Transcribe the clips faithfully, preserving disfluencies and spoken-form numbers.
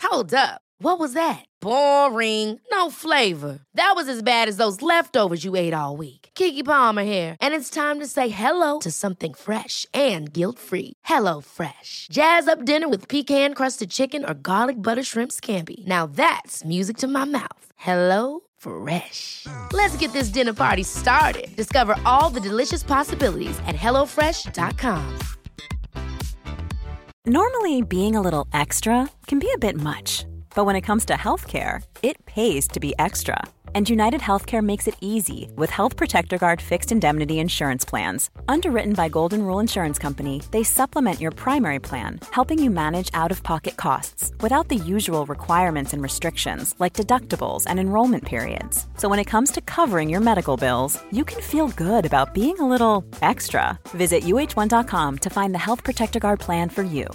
Hold up. What was that? Boring. No flavor. That was as bad as those leftovers you ate all week. Keke Palmer here, and it's time to say hello to something fresh and guilt-free. Hello Fresh. Jazz up dinner with pecan-crusted chicken or garlic butter shrimp scampi. Now that's music to my mouth. Hello Fresh. Let's get this dinner party started. Discover all the delicious possibilities at hello fresh dot com. Normally, being a little extra can be a bit much. But when it comes to healthcare, it pays to be extra. And United Healthcare makes it easy with Health Protector Guard fixed indemnity insurance plans. Underwritten by Golden Rule Insurance Company, they supplement your primary plan, helping you manage out-of-pocket costs without the usual requirements and restrictions like deductibles and enrollment periods. So when it comes to covering your medical bills, you can feel good about being a little extra. Visit U H one dot com to find the Health Protector Guard plan for you.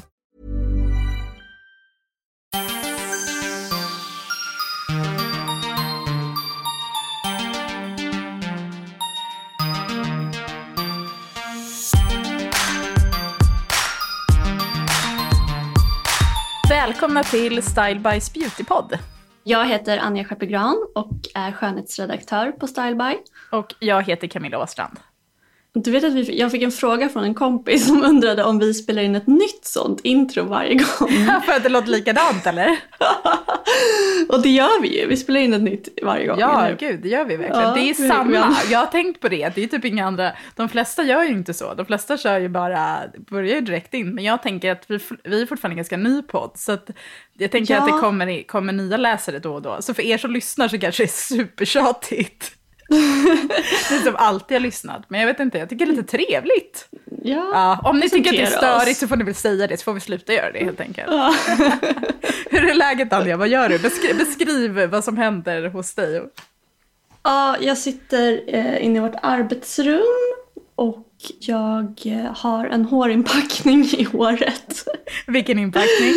Välkomna till Style By's Beautypodd. Jag heter Anja Schappegran och är skönhetsredaktör på Style By. Och jag heter Camilla Åstrand. Du vet att vi, jag fick en fråga från en kompis som undrade om vi spelar in ett nytt sånt intro varje gång. För att det låter likadant, eller? Och det gör vi ju. Vi spelar in ett nytt varje gång. Ja, gud, det gör vi verkligen. Ja, det är samma. Jag har tänkt på det. Det är typ inga andra. De flesta gör ju inte så. De flesta kör ju bara, börjar ju direkt in. Men jag tänker att vi, vi är fortfarande ganska ny podd. Så att jag tänker ja. att det kommer, kommer nya läsare då och då. Så för er som lyssnar så kanske det är supertjatigt. Det är som alltid har lyssnat. Men jag vet inte, jag tycker det är lite trevligt. Ja, ja, om ni tycker att det är störigt oss. Så får ni väl säga det. Så får vi sluta göra det helt enkelt. Ja. Hur är läget, Anja? Vad gör du? Beskriv, beskriv vad som händer hos dig. Ja, jag sitter eh, inne i vårt arbetsrum. Och jag eh, har en hårinpackning i håret. Vilken inpackning?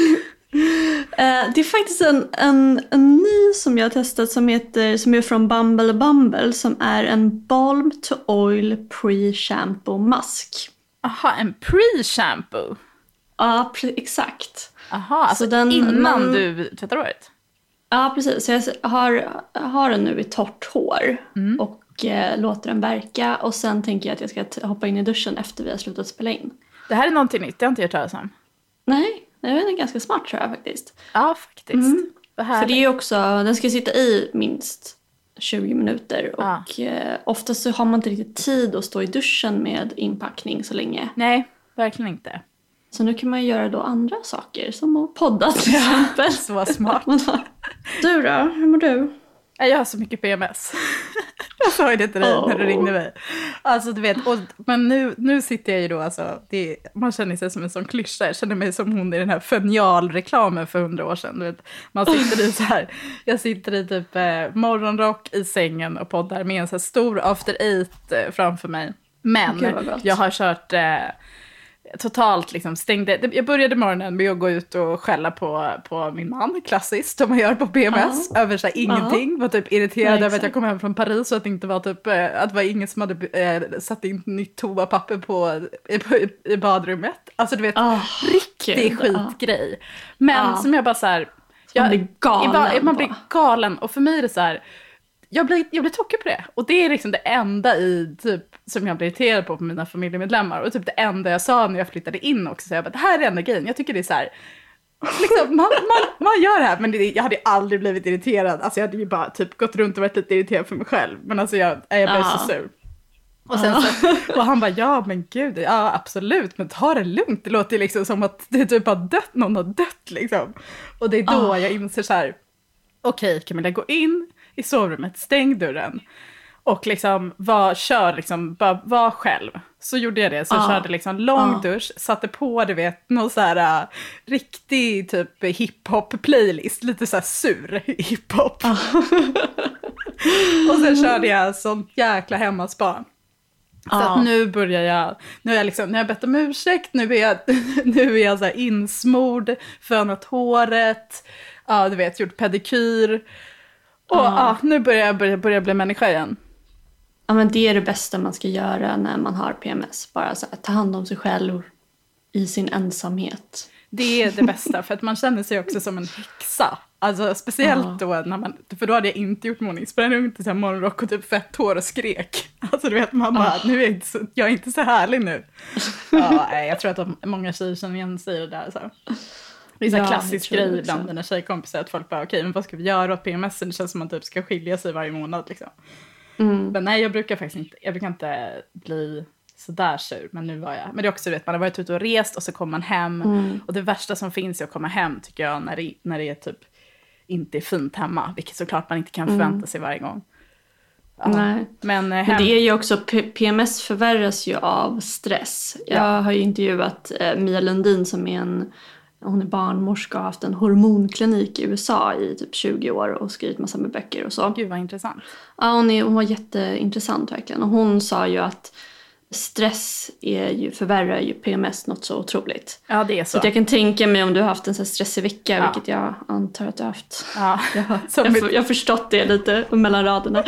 Uh, det är faktiskt en, en, en ny som jag har testat som heter, som är från Bumble Bumble, som är en Balm to Oil Pre-Shampoo Mask. Aha, en pre-shampoo? Ja, pre- exakt. Aha, alltså så den, innan man, du tvättar håret? Ja, precis. Så jag har, har den nu i torrt hår mm. och eh, låter den verka. Och sen tänker jag att jag ska t- hoppa in i duschen efter vi har slutat spela in. Det här är någonting nytt, det har inte jag talat om. Nej. Det är ganska smart, tror jag faktiskt. Ja, faktiskt. Mm. För det är ju också, den ska sitta i minst tjugo minuter. Ja. Och eh, oftast så har man inte riktigt tid att stå i duschen med inpackning så länge. Nej, verkligen inte. Så nu kan man göra då andra saker, som att podda till exempel. Så smart. Du då, hur mår du? Jag har så mycket P M S. Jag sa ju det till dig oh. när du ringde mig. Alltså du vet, och, men nu, nu sitter jag ju då, alltså, det, man känner sig som en sån klyscha. Jag känner mig som hon i den här Fenial-reklamen för hundra år sedan. Du vet, man sitter i så här, jag sitter i typ eh, morgonrock i sängen och poddar med en så här stor after eight eh, framför mig. Men Gud, jag har kört... Eh, totalt liksom stängde. Jag började morgonen med att gå ut och skälla på, på min man, klassiskt, som man gör på P M S, uh-huh. över så här, ingenting. Uh-huh. Var typ irriterad ja, över att jag kom hem från Paris och att det inte var typ, att det var ingen som hade äh, satt in nytt toapapper på, på, i, i badrummet. Alltså du vet, oh, riktig God. skitgrej. Uh. Men uh. som jag bara så här, jag, man blir galen. Jag, man blir galen. Och för mig är det så här, jag blir, jag blir tokig på det. Och det är liksom det enda i typ som jag blir irriterad på på mina familjemedlemmar. Och typ det enda jag sa när jag flyttade in också. Så jag bara, det här är enda grejen. Jag tycker det är så här, liksom, man, man, man gör det här. Men det, jag hade aldrig blivit irriterad. Alltså jag hade ju bara typ gått runt och varit lite irriterad för mig själv. Men alltså jag, jag blev så sur. Och, sen så, och han bara, ja men gud, ja absolut, men ta det lugnt. Det låter liksom som att det typ har dött, någon har dött liksom. Och det är då oh. jag inser så här, okej okay, Camilla, gå in i sovrummet, stäng dörren. Och liksom, var, kör liksom, bara var själv. Så gjorde jag det, så jag ah. körde liksom lång ah. dusch, satte på, du vet, någon så här uh, riktig typ hiphop-playlist, lite så här sur hiphop. Ah. Och sen körde jag sånt jäkla hemmaspa. Så ah. att nu börjar jag, nu är jag liksom, nu har jag bett om ursäkt, nu är jag, nu är jag så här insmord, fönat håret, ja du vet, gjort pedikyr. Och ah. ah, nu börjar jag börja, börja bli människa igen. Ja, men det är det bästa man ska göra när man har P M S. Bara så här, ta hand om sig själv i sin ensamhet. Det är det bästa, för att man känner sig också som en häxa. Alltså speciellt uh. då när man, för då hade jag inte gjort morgon. Sprang runt i så här morgonrock och typ fett hår och skrek. Alltså du vet, man bara, uh. nu är jag, inte så, jag är inte så härlig nu. Ja, jag tror att de, många tjejer känner igen sig i det där. Så. Det är så ja, klassisk grej bland mina tjejkompisar att folk bara, okej, okay, men vad ska vi göra åt P M S? Det känns som att man typ ska skilja sig varje månad liksom. Mm. Men nej, jag brukar faktiskt inte, jag brukar inte bli sådär sur, men nu var jag. Men det är också, vet, man har varit ute och rest och så kommer man hem. Mm. Och det värsta som finns är att komma hem, tycker jag, när det, när det är typ inte är fint hemma. Vilket såklart man inte kan förvänta mm. sig varje gång. Ja. Nej. Men, hem... men det är ju också, P M S förvärras ju av stress. Jag ja. har ju intervjuat eh, Mia Lundin som är en, hon är barnmorska och har haft en hormonklinik i U S A i typ tjugo år och skrivit massa med böcker och så. Gud vad intressant. Ja, hon, är, hon var jätteintressant verkligen. Och hon sa ju att stress är ju, förvärrar ju P M S något så otroligt. Ja, det är så. Så att jag kan tänka mig om du har haft en sån här stressig vecka, ja. vilket jag antar att du har haft. Ja. Jag, har, jag, för, jag har förstått det lite mellan raderna.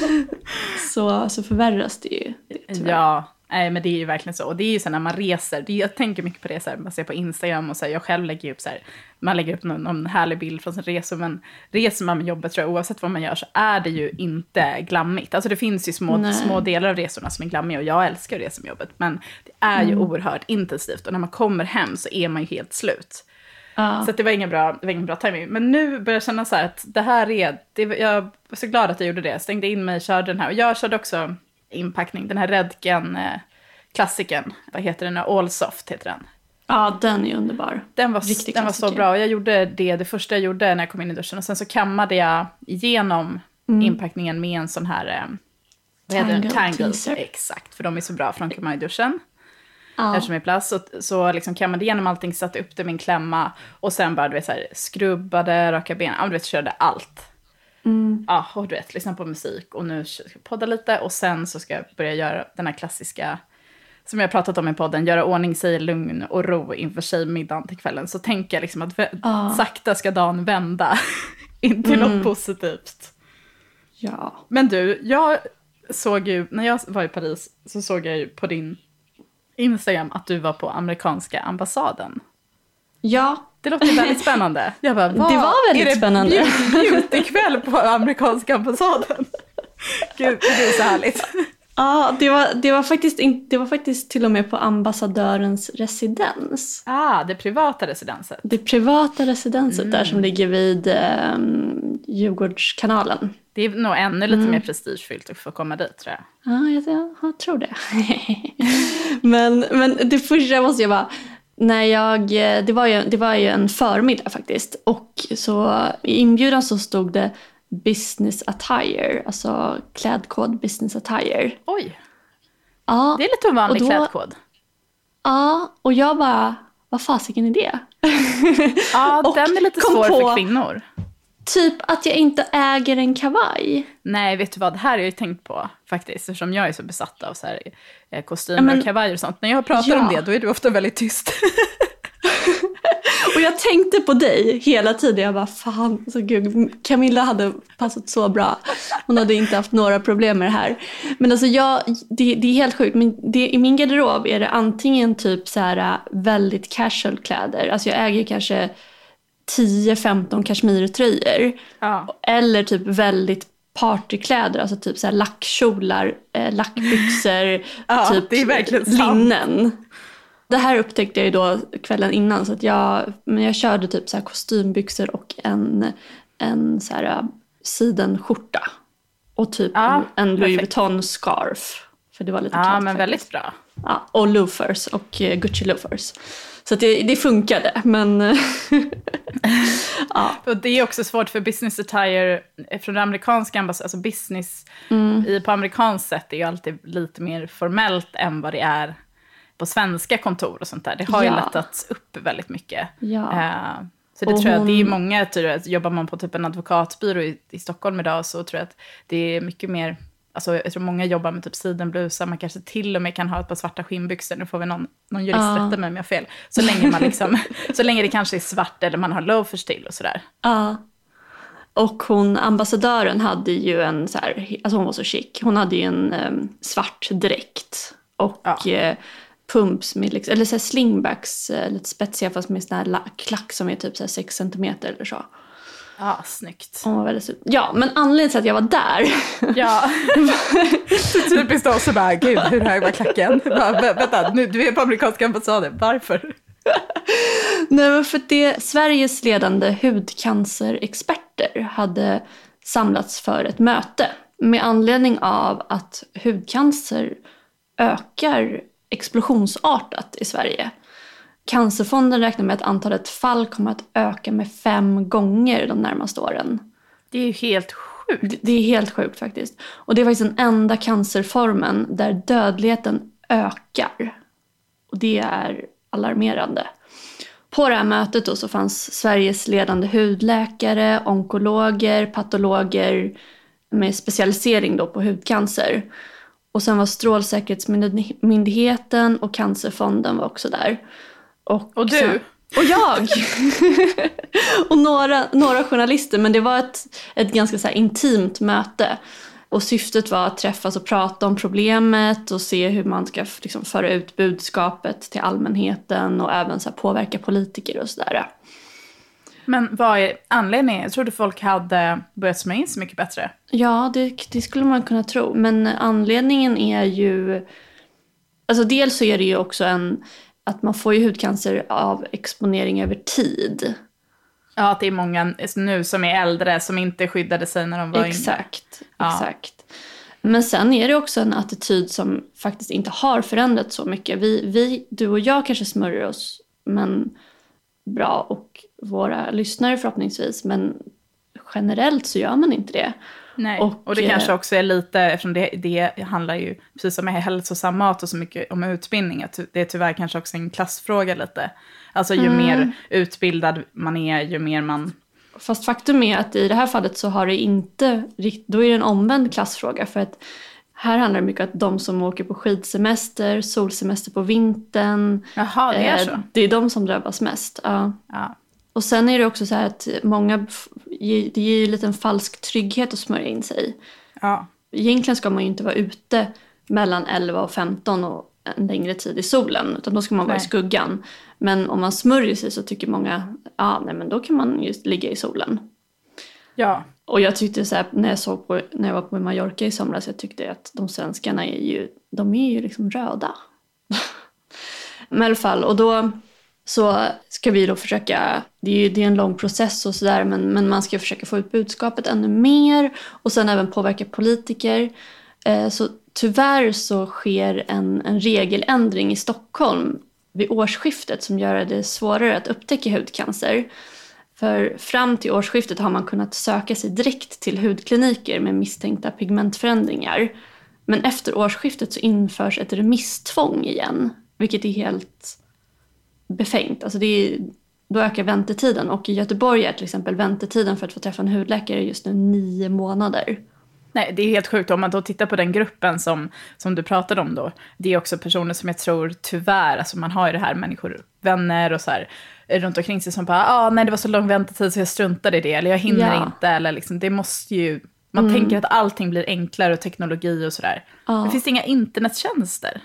så, så förvärras det ju. Det, ja, nej, men det är ju verkligen så. Och det är ju så när man reser, det är, jag tänker mycket på det så här, man ser på Instagram och så här, jag själv lägger upp så här, man lägger upp någon, någon härlig bild från sin resa, men reser man med jobbet, tror jag, oavsett vad man gör så är det ju inte glammigt. Alltså det finns ju små, små delar av resorna som är glammiga och jag älskar att resa med jobbet, men det är ju mm. oerhört intensivt och när man kommer hem så är man ju helt slut. Uh. Så att det var ingen bra, det var ingen bra timing. Men nu börjar jag känna så här att det här är, det, jag var så glad att jag gjorde det, jag stängde in mig, körde den här, och jag körde också inpackning, den här Redken eh, klassiken, vad heter den? Allsoft heter den. Ja, den är underbar. Den var, den var så bra, och jag gjorde det, det första jag gjorde när jag kom in i duschen, och sen så kammade jag igenom mm. inpackningen med en sån här eh, vad heter den? Tangle. Exakt, för de är så bra från komma i duschen. Ja. Eftersom det är plats, så, så liksom kammade igenom allting, satte upp det i min klämma, och sen bara, du vet, så här, skrubbade, raka ben, ja, du vet, körde allt. Mm. Ja, och du vet, lyssna på musik, och nu ska jag podda lite, och sen så ska jag börja göra den här klassiska, som jag har pratat om i podden, göra ordning sig i lugn och ro inför sig middagen till kvällen. Så tänker jag liksom att v- ah. sakta ska dagen vända in till mm. något positivt. Ja. Men du, jag såg ju, när jag var i Paris så såg jag ju på din Instagram att du var på amerikanska ambassaden. Ja. Det låter väldigt spännande. Jag bara, det var väldigt är det spännande. Beautykväll på amerikanska ambassaden? Gud, det är så härligt. Ja, det var, det, var faktiskt in, det var faktiskt till och med på ambassadörens residens. Ah, det privata residenset. Det privata residenset mm. där som ligger vid eh, Djurgårdskanalen. Det är nog ännu lite mm. mer prestigefyllt att få komma dit, tror jag. Ja, jag, jag, jag tror det. men, men det första måste jag bara... När jag, det, var ju, det var ju en förmiddag faktiskt. Och så i inbjudan så stod det business attire. Alltså klädkod business attire. Oj. Ja, det är lite ovanlig då, klädkod. Ja, och jag bara, vad fasiken är det? Ja, den är lite svår på, för kvinnor. Typ att jag inte äger en kavaj. Nej, vet du vad? Det här har jag ju tänkt på faktiskt. Eftersom jag är så besatt av så här, kostymer men, och kavajer och sånt. När jag pratar ja. om det, då är du ofta väldigt tyst. Och jag tänkte på dig hela tiden. Jag bara, fan, så gud, Camilla hade passat så bra. Hon hade inte haft några problem med det här. Men alltså jag, det, det är helt sjukt. Men det, i min garderob är det antingen typ så här väldigt casual kläder. Alltså jag äger kanske tio femton kashmirtröjor. Ja. Eller typ väldigt partykläder. Alltså typ så här lackkjolar, eh, lackbyxor, ja, typ det är verkligen linnen. Sant. Det här upptäckte jag ju då kvällen innan, så att jag, men jag körde typ så här kostymbyxor och en, en så här sidenskjorta. Och typ ja, en, en Louis Vuitton scarf. För det var lite ja, kallt. Men väldigt bra. Ja, och loafers och Gucci loafers. Så att det, det funkade, men... ja. Och det är också svårt för business attire från det amerikanska ambassaden. Alltså business mm. i, på amerikanskt sätt är ju alltid lite mer formellt än vad det är på svenska kontor och sånt där. Det har ja. ju lättats upp väldigt mycket. Ja. Uh, så det och tror jag, hon... det är många, tror jag, jobbar man på typ en advokatbyrå i, i Stockholm idag, så tror jag att det är mycket mer, alltså jag tror många jobbar med typ sidenblusar, man kanske till och med kan ha ett par svarta skinnbyxor, nu får vi någon, någon jurist uh. rätta mig om jag har fel. Så länge man liksom, så länge det kanske är svart eller man har loafers till och sådär. Ja. Uh. Och hon, ambassadören hade ju en så här, alltså hon var så chic, hon hade ju en um, svart dräkt och... Ja. Uh, pumps med liksom, eller så här slingbacks, lite spetsiga fast med sån här klack som är typ så här sex centimeter eller så. Ja, snyggt. Oh, väldigt... Ja, men anledningen till att jag var där. Ja, typiskt då så bara, gud, hur hög var klacken? Bara, vänta, nu, du är på amerikanska ambassaden, varför? Nej, men för det Sveriges ledande hudcancerexperter hade samlats för ett möte med anledning av att hudcancer ökar explosionsartat i Sverige. Cancerfonden räknar med att antalet fall kommer att öka med fem gånger de närmaste åren. Det är ju helt sjukt. Det, det är helt sjukt faktiskt. Och det är faktiskt den enda cancerformen där dödligheten ökar. Och det är alarmerande. På det här mötet då så fanns Sveriges ledande hudläkare, onkologer, patologer med specialisering då på hudcancer. Och sen var Strålsäkerhetsmyndigheten och Cancerfonden var också där. Och, och du? Sen, och jag! Och några, några journalister, men det var ett, ett ganska så här intimt möte. Och syftet var att träffas och prata om problemet och se hur man ska liksom föra ut budskapet till allmänheten och även så här påverka politiker och sådär. Men vad är anledningen? Jag trodde folk hade börjat smörja in så mycket bättre. Ja, det, det skulle man kunna tro. Men anledningen är ju... Alltså dels så är det ju också en... Att man får ju hudcancer av exponering över tid. Ja, att det är många nu som är äldre som inte skyddade sig när de var exakt, yngre. Ja. Exakt. Men sen är det också en attityd som faktiskt inte har förändrats så mycket. Vi, vi, du och jag kanske smörjer oss, men bra, och våra lyssnare förhoppningsvis. Men generellt så gör man inte det. Nej, och, och det kanske också är lite, eftersom det, det handlar ju precis som med hälsosam mat och så mycket om utbildning, att det är tyvärr kanske också en klassfråga lite. Alltså ju mm. mer utbildad man är, ju mer man... Fast faktum är att i det här fallet så har det inte, då är det en omvänd klassfråga, för att här handlar det mycket om att de som åker på skidsemester, solsemester på vintern. Jaha, det är så. Eh, det är de som drabbas mest, ja. Ja. Och sen är det också så här att många, det ger ju lite en falsk trygghet att smörja in sig. Ja. Egentligen ska man ju inte vara ute mellan elva och femton och en längre tid i solen, utan då ska man vara nej. i skuggan. Men om man smörjer sig så tycker många, ja nej men då kan man just ligga i solen. Ja. Och jag tyckte så här, när jag såg på, när jag var på Mallorca i somras, jag tyckte att de svenskarna är ju, de är ju liksom röda. Men i alla fall, och då så ska vi då försöka, det är ju det är en lång process och sådär, men, men man ska försöka få ut budskapet ännu mer och sen även påverka politiker. Eh, så tyvärr så sker en, en regeländring i Stockholm vid årsskiftet som gör det svårare att upptäcka hudcancer. För fram till årsskiftet har man kunnat söka sig direkt till hudkliniker med misstänkta pigmentförändringar. Men efter årsskiftet så införs ett remisstvång igen, vilket är helt befängt. Alltså det är, då ökar väntetiden, och i Göteborg är till exempel väntetiden för att få träffa en hudläkare just nu nio månader. Nej, det är helt sjukt. Om man då tittar på den gruppen som, som du pratade om då, det är också personer som jag tror tyvärr, alltså man har ju det här människor, vänner och så här runt omkring sig som bara, ah, nej det var så lång väntetid så jag struntade i det, eller jag hinner ja. inte, eller liksom, det måste ju, man mm. tänker att allting blir enklare och teknologi och sådär. Ja. Men finns det inga internettjänster?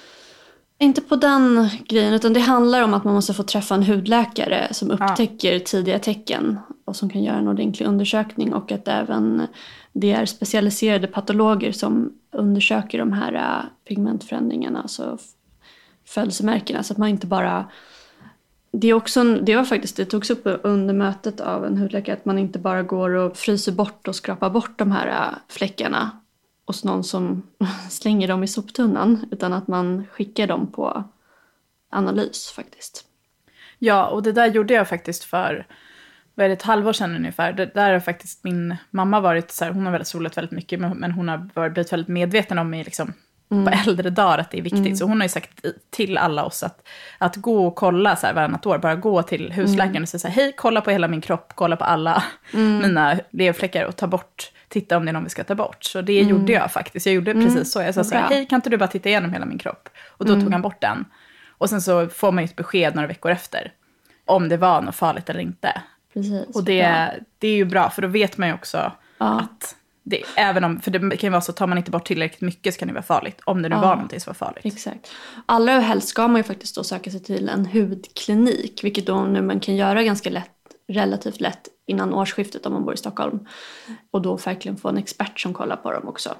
Inte på den grejen, utan det handlar om att man måste få träffa en hudläkare som upptäcker ja. tidiga tecken och som kan göra en ordentlig undersökning, och att även det är specialiserade patologer som undersöker de här pigmentförändringarna, alltså födelsemärkena, så att man inte bara... Det är också en, det var faktiskt, det togs upp under mötet av en hudläkare att man inte bara går och fryser bort och skrapar bort de här fläckarna hos någon som slänger dem i soptunnan, utan att man skickar dem på analys faktiskt. Ja, och det där gjorde jag faktiskt för, vad är det, ett halvår sedan ungefär. Det där har faktiskt min mamma varit så här, hon har väl solat väldigt mycket, men hon har varit blivit väldigt medveten om i liksom mm. på äldre dagar att det är viktigt. Mm. Så hon har ju sagt till alla oss att, att gå och kolla så här varannat år, bara gå till husläkaren mm. och säga så här, hej, kolla på hela min kropp, kolla på alla mm. mina leverfläckar och ta bort, titta om det är någon vi ska ta bort. Så det mm. gjorde jag faktiskt. Jag gjorde mm. precis så. Jag sa så här, hej, kan inte du bara titta igenom hela min kropp? Och då mm. tog han bort den. Och sen så får man ju ett besked några veckor efter om det var något farligt eller inte. Precis. Och det, det är ju bra, för då vet man ju också ja. att Det, även om, för det kan ju vara så, tar man inte bort tillräckligt mycket så kan det vara farligt. Om det nu Ja. var någonting som var farligt. Exakt. Allra helst ska man ju faktiskt då söka sig till en hudklinik. Vilket då nu man kan göra ganska lätt, relativt lätt innan årsskiftet om man bor i Stockholm. Och då verkligen få en expert som kollar på dem också.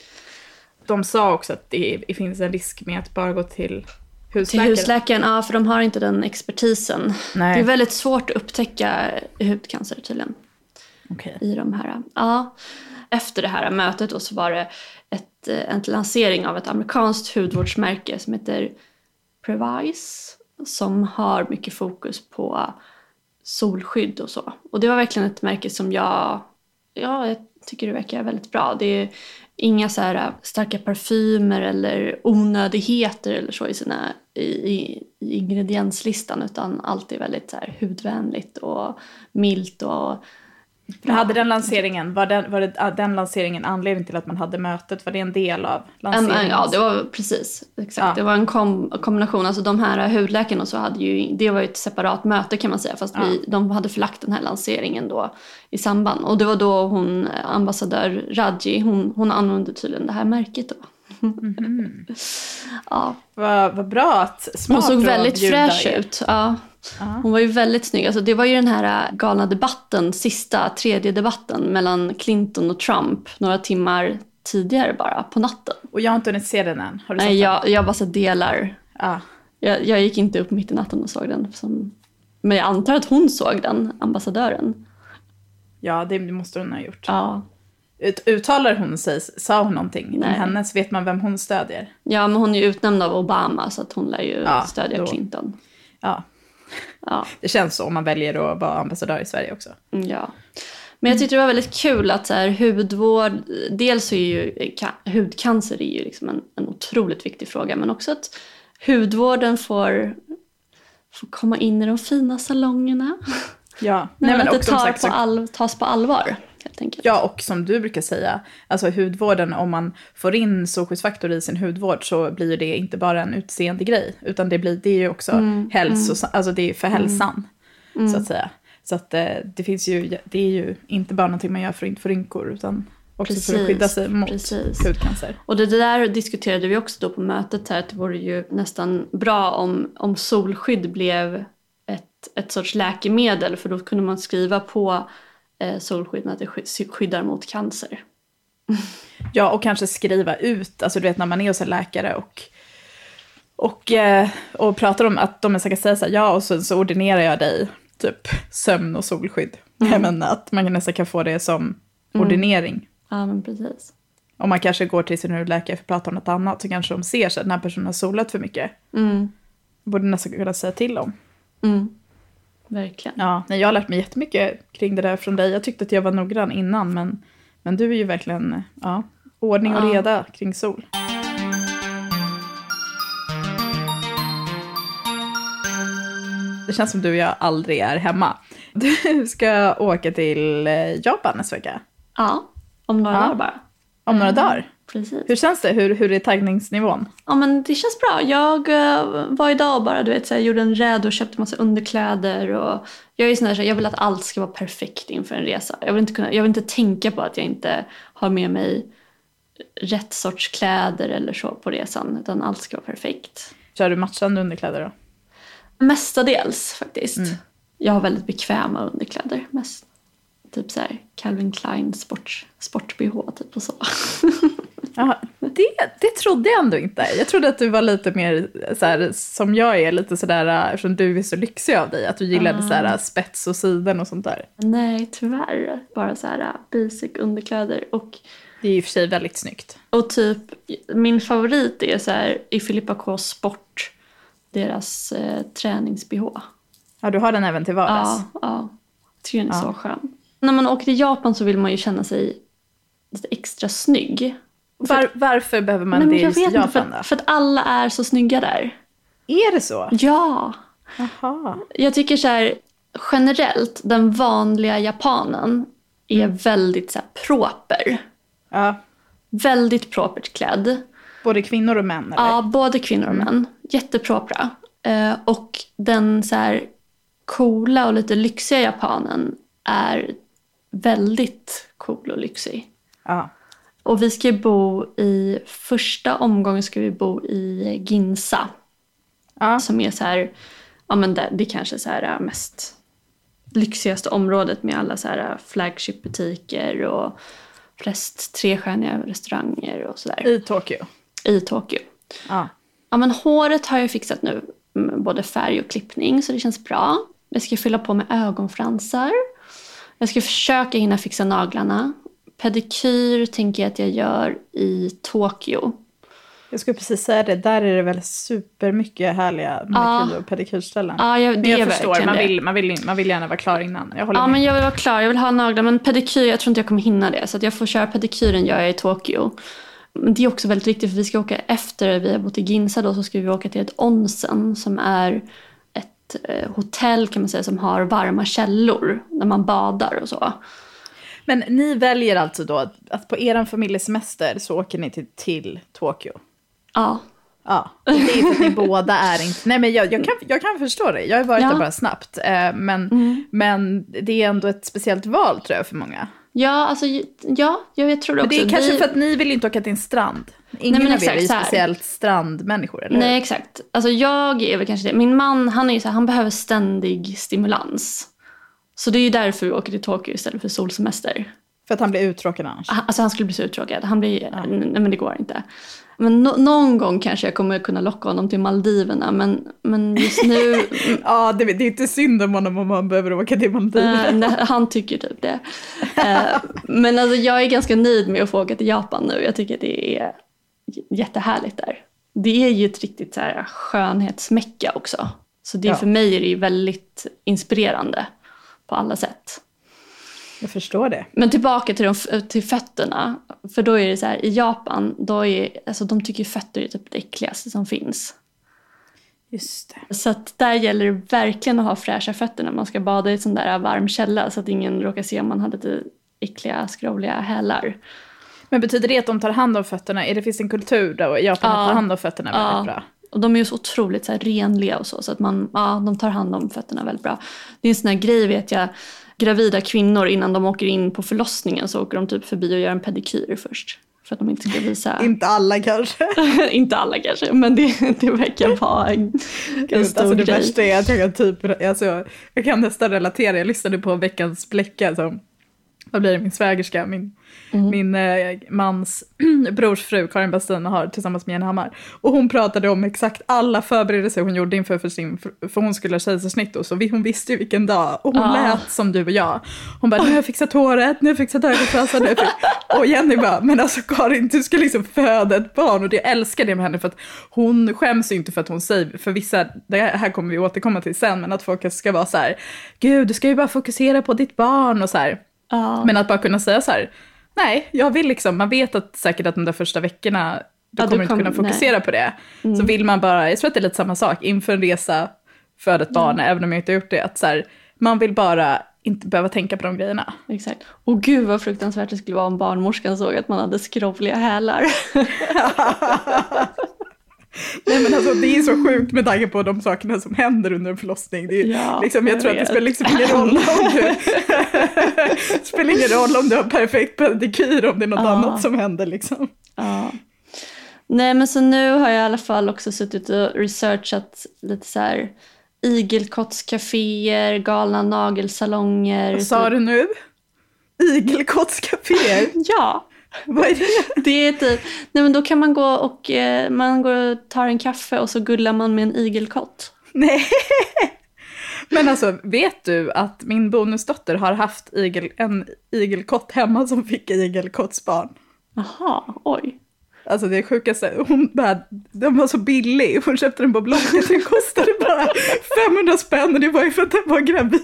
De sa också att det, det finns en risk med att bara gå till husläkaren. Till husläkaren, ja, för de har inte den expertisen. Nej. Det är väldigt svårt att upptäcka hudcancer tydligen. Okej. I de här, ja. Efter det här mötet då så var det ett, en lansering av ett amerikanskt hudvårdsmärke som heter Previse. Som har mycket fokus på solskydd och så. Och det var verkligen ett märke som jag, ja, jag tycker det verkar väldigt bra. Det är inga så här starka parfymer eller onödigheter eller så i sina i, i, i ingredienslistan, utan allt är väldigt så här hudvänligt och milt och Ja. Hade den lanseringen, var den, var det, den lanseringen anledning till att man hade mötet? Var det en del av lanseringen? En, ja, det var precis. Exakt. Ja. Det var en kom, kombination. Alltså de här hudläkarna så hade ju, det var ju ett separat möte kan man säga. Fast ja. vi, de hade förlagt den här lanseringen då i samband. Och det var då hon, ambassadör Raji, hon, hon använde tydligen det här märket då. Mm. Ja. Vad, vad bra att smart. Hon såg väldigt fräsch ut. Ja. Uh-huh. Hon var ju väldigt snygg. Alltså det var ju den här galna debatten, sista, tredje debatten mellan Clinton och Trump några timmar tidigare bara, på natten. Och jag har inte hunnit se den än. Har du sett Nej, den? jag, jag bara så delar. Ah. Jag, jag gick inte upp mitt i natten och såg den. Som, men jag antar att hon såg den, ambassadören. Ja, det måste hon ha gjort. Ja. Ut, uttalar hon sig, sa hon någonting om Nej. henne, så vet man vem hon stödjer. Ja, men hon är ju utnämnd av Obama så att hon lär ju ja, stödja då. Clinton. Ja. Ja. Det känns så om man väljer att vara ambassadör i Sverige också. Ja. Men jag tyckte det var väldigt kul att så här, hudvård, dels så är ju hudcancer är ju liksom en, en otroligt viktig fråga, men också att hudvården får, får komma in i de fina salongerna. Ja, Nej, men att det också, tar sagt, på all, tas på allvar. Helt enkelt. Ja, och som du brukar säga, alltså hudvården, om man får in solskyddsfaktor i sin hudvård så blir det inte bara en utseende grej, utan det blir det är ju också mm, hälsos, mm. alltså det är för hälsan mm. så att säga. Så att eh, det finns ju, det är ju inte bara någonting man gör för att inte få rynkor, utan också precis, för att skydda sig mot precis. hudcancer. Och det där diskuterade vi också då på mötet här, att det vore ju nästan bra om, om solskydd blev ett, ett sorts läkemedel, för då kunde man skriva på eh, solskydden att det skyddar mot cancer. Ja, och kanske skriva ut, alltså du vet när man är hos en läkare och och, eh, och pratar om att de ska säga så här, ja, och så, så ordinerar jag dig typ sömn och solskydd. Mm. Men att man nästan kan få det som ordinering. Mm. Ja, men precis. Om man kanske går till sin hudläkare för att prata om något annat, så kanske de ser sig att den här personen har solat för mycket. Mm. Borde nästan kunna säga till om. Mm. Verkligen. Ja, nej, jag har lärt mig jättemycket kring det där från dig. Jag tyckte att jag var noggrann innan, men, men du är ju verkligen ja, ordning och reda ja. kring sol. Det känns som du och jag aldrig är hemma. Du ska åka till Japan nästa vecka. Ja, om några ja. dagar bara. Om några mm. dagar? Precis. Hur känns det? Hur, hur är taggningsnivån? Ja, men det känns bra. Jag uh, var idag och bara, du vet, så jag gjorde en räd och köpte massa underkläder. Och jag är sån här, så jag vill att allt ska vara perfekt inför en resa. Jag vill, inte kunna, jag vill inte tänka på att jag inte har med mig rätt sorts kläder eller så på resan. Utan allt ska vara perfekt. Kör du matchande underkläder då? Mestadels faktiskt. Mm. Jag har väldigt bekväma underkläder. Mest typ så här Calvin Klein sport, sport-B H typ och så. Ja, det, det trodde jag ändå inte. Jag trodde att du var lite mer så här, som jag är, lite sådär, eftersom du är så lyxig av dig, att du gillade uh. så här, spets och siden och sånt där. Nej, tyvärr. Bara så här basic underkläder. Och det är ju för sig väldigt snyggt. Och typ, min favorit är så här i Filippa K Sport, deras eh, tränings-B H. Ja, du har den även till vardags. Ja, ja. Tycker den är ja. så skön. När man åker till Japan så vill man ju känna sig lite extra snygg. Var, varför behöver man Nej, det just i Japan inte, för, för att alla är så snygga där. Är det så? Ja. Aha. Jag tycker så här, generellt, den vanliga japanen är mm. väldigt så här proper. Ja. Väldigt propert klädd. Både kvinnor och män, eller? Ja, både kvinnor och män. Mm. Jättepropra. Eh, och den så här coola och lite lyxiga japanen är väldigt cool och lyxig. Ja. Och vi ska ju bo i, första omgången ska vi bo i Ginza. Ja. Som är så här, ja men det, det kanske är så här mest lyxigaste området med alla så här flagship-butiker och flest trestjärniga restauranger och sådär. I Tokyo. I Tokyo. Ja. Ja men håret har jag fixat nu. Både färg och klippning så det känns bra. Jag ska fylla på med ögonfransar. Jag ska försöka hinna fixa naglarna. Pedikyr tänker jag att jag gör i Tokyo. Jag skulle precis säga det. Där är det väl supermycket härliga manikyr- och pedikyrställen. Ja, jag, det men jag är förstår. verkligen Man det. vill, man, vill, man vill gärna vara klar innan. Jag håller Ja, med. men jag vill vara klar. Jag vill ha naglar. Men pedikyr, jag tror inte jag kommer hinna det. Så att jag får köra pedikyren gör jag i Tokyo. Men det är också väldigt viktigt för vi ska åka efter vi har bott i Ginza då, så ska vi åka till ett onsen som är ett eh, hotell kan man säga som har varma källor när man badar och så. Men ni väljer alltså då att, att på er familjesemester så åker ni till, till Tokyo? Ja. Ja, och det är för att ni båda är inte... Nej, men jag, jag, kan, jag kan förstå det. Jag har varit Ja. där bara snabbt. Eh, men, Mm. men det är ändå ett speciellt val, tror jag, för många. Ja, alltså, ja, jag tror det Men också. det är kanske Vi- för att ni vill inte åka till en strand. Ingen Nej, men av er är exakt ju så här. speciellt strandmänniskor, eller hur? Nej, exakt. Alltså jag är väl kanske det. Min man, han är ju så här, han behöver ständig stimulans. Så det är ju därför vi åker till Tokyo istället för solsemester. För att han blir uttråkad annars. Alltså han skulle bli så uttråkad. Han blir, nej men det går inte. Men no, någon gång kanske jag kommer kunna locka honom till Maldiverna. Men, men just nu... Ja, det, det är inte synd om honom om man behöver åka till Maldiverna. eh, nej, han tycker typ det. Eh, men alltså jag är ganska nöjd med att få åka till Japan nu. Jag tycker det är j- jättehärligt där. Det är ju ett riktigt så här skönhetsmäcka också. Så det, Ja. för mig är det ju väldigt inspirerande på alla sätt. Jag förstår det. Men tillbaka till, de, till fötterna. För då är det så här, i Japan, då är, alltså, de tycker fötter är typ det äckligaste som finns. Just det. Så att där gäller det verkligen att ha fräscha fötter när man ska bada i en sån där varm källa. Så att ingen råkar se om man har lite äckliga, skrovliga hälar. Men betyder det att de tar hand om fötterna? Är det finns en kultur där i Japan Ja. att ta hand om fötterna väldigt Ja. bra? Och de är ju så otroligt så här renliga och så. Så att man, ja, de tar hand om fötterna väldigt bra. Det är en sån här grej, vet jag. Gravida kvinnor, innan de åker in på förlossningen så åker de typ förbi och gör en pedikyr först. För att de inte ska visa... Inte alla kanske. Inte alla kanske, men det, det verkar vara en, en Gud, stor alltså det grej. värsta är att jag kan typ, alltså, jag kan nästan relatera. Jag lyssnade på Veckans Bläcka som, vad blir det, min svägerska, min, Mm. min eh, mans brors fru Karin Bastin har tillsammans med Jenny Hammar. Och hon pratade om exakt alla förberedelser hon gjorde inför för sin, för hon skulle ha kejsarsnitt och så. Vi- Hon visste ju vilken dag och hon Ah. lät som du och jag. Hon bara, nu har jag fixat håret, nu har jag fixat ögonfransar. nu har jag fi-" Och Jenny bara, men alltså Karin, du ska liksom föda ett barn. Och det jag älskar det med henne för att hon skäms ju inte för att hon säger, för vissa, det här kommer vi återkomma till sen, men att folk ska vara så här, gud, du ska ju bara fokusera på ditt barn och så här. Ja. Men att bara kunna säga så här, nej, jag vill liksom, man vet att säkert att de där första veckorna, då Ja, du kommer du inte kom- kunna fokusera nej. på det. Så vill man bara, jag tror att det är lite samma sak, inför en resa, föda ett barn, även om jag inte har gjort det, att så här, man vill bara inte behöva tänka på de grejerna. Exakt. Och gud vad fruktansvärt det skulle vara om barnmorskan såg att man hade skrovliga hälar. Nej men alltså det är så sjukt med tanke på de sakerna som händer under en förlossning. Det är, Ja, liksom, jag, jag tror att det vet. spelar liksom ingen roll om du det spelar ingen roll om du har perfekt pedikyr, om det är något Ja. annat som händer liksom. Ja. Nej men så nu har jag i alla fall också suttit och researchat lite så här igelkottscaféer, galna nagelsalonger. Vad sa du nu? Igelkottscaféer? Ja. Vad är det? Det är typ, nej men då kan man gå och eh, man går och tar en kaffe och så gullar man med en igelkott. Nej. Men alltså, vet du att min bonusdotter har haft igel, en igelkott hemma som fick igelkottsbarn? Jaha, oj. Alltså det är sjukaste, hon bara, den var så billig, hon köpte den på Blocket, den kostade bara femhundra spänn och det var ju för att den var gravid.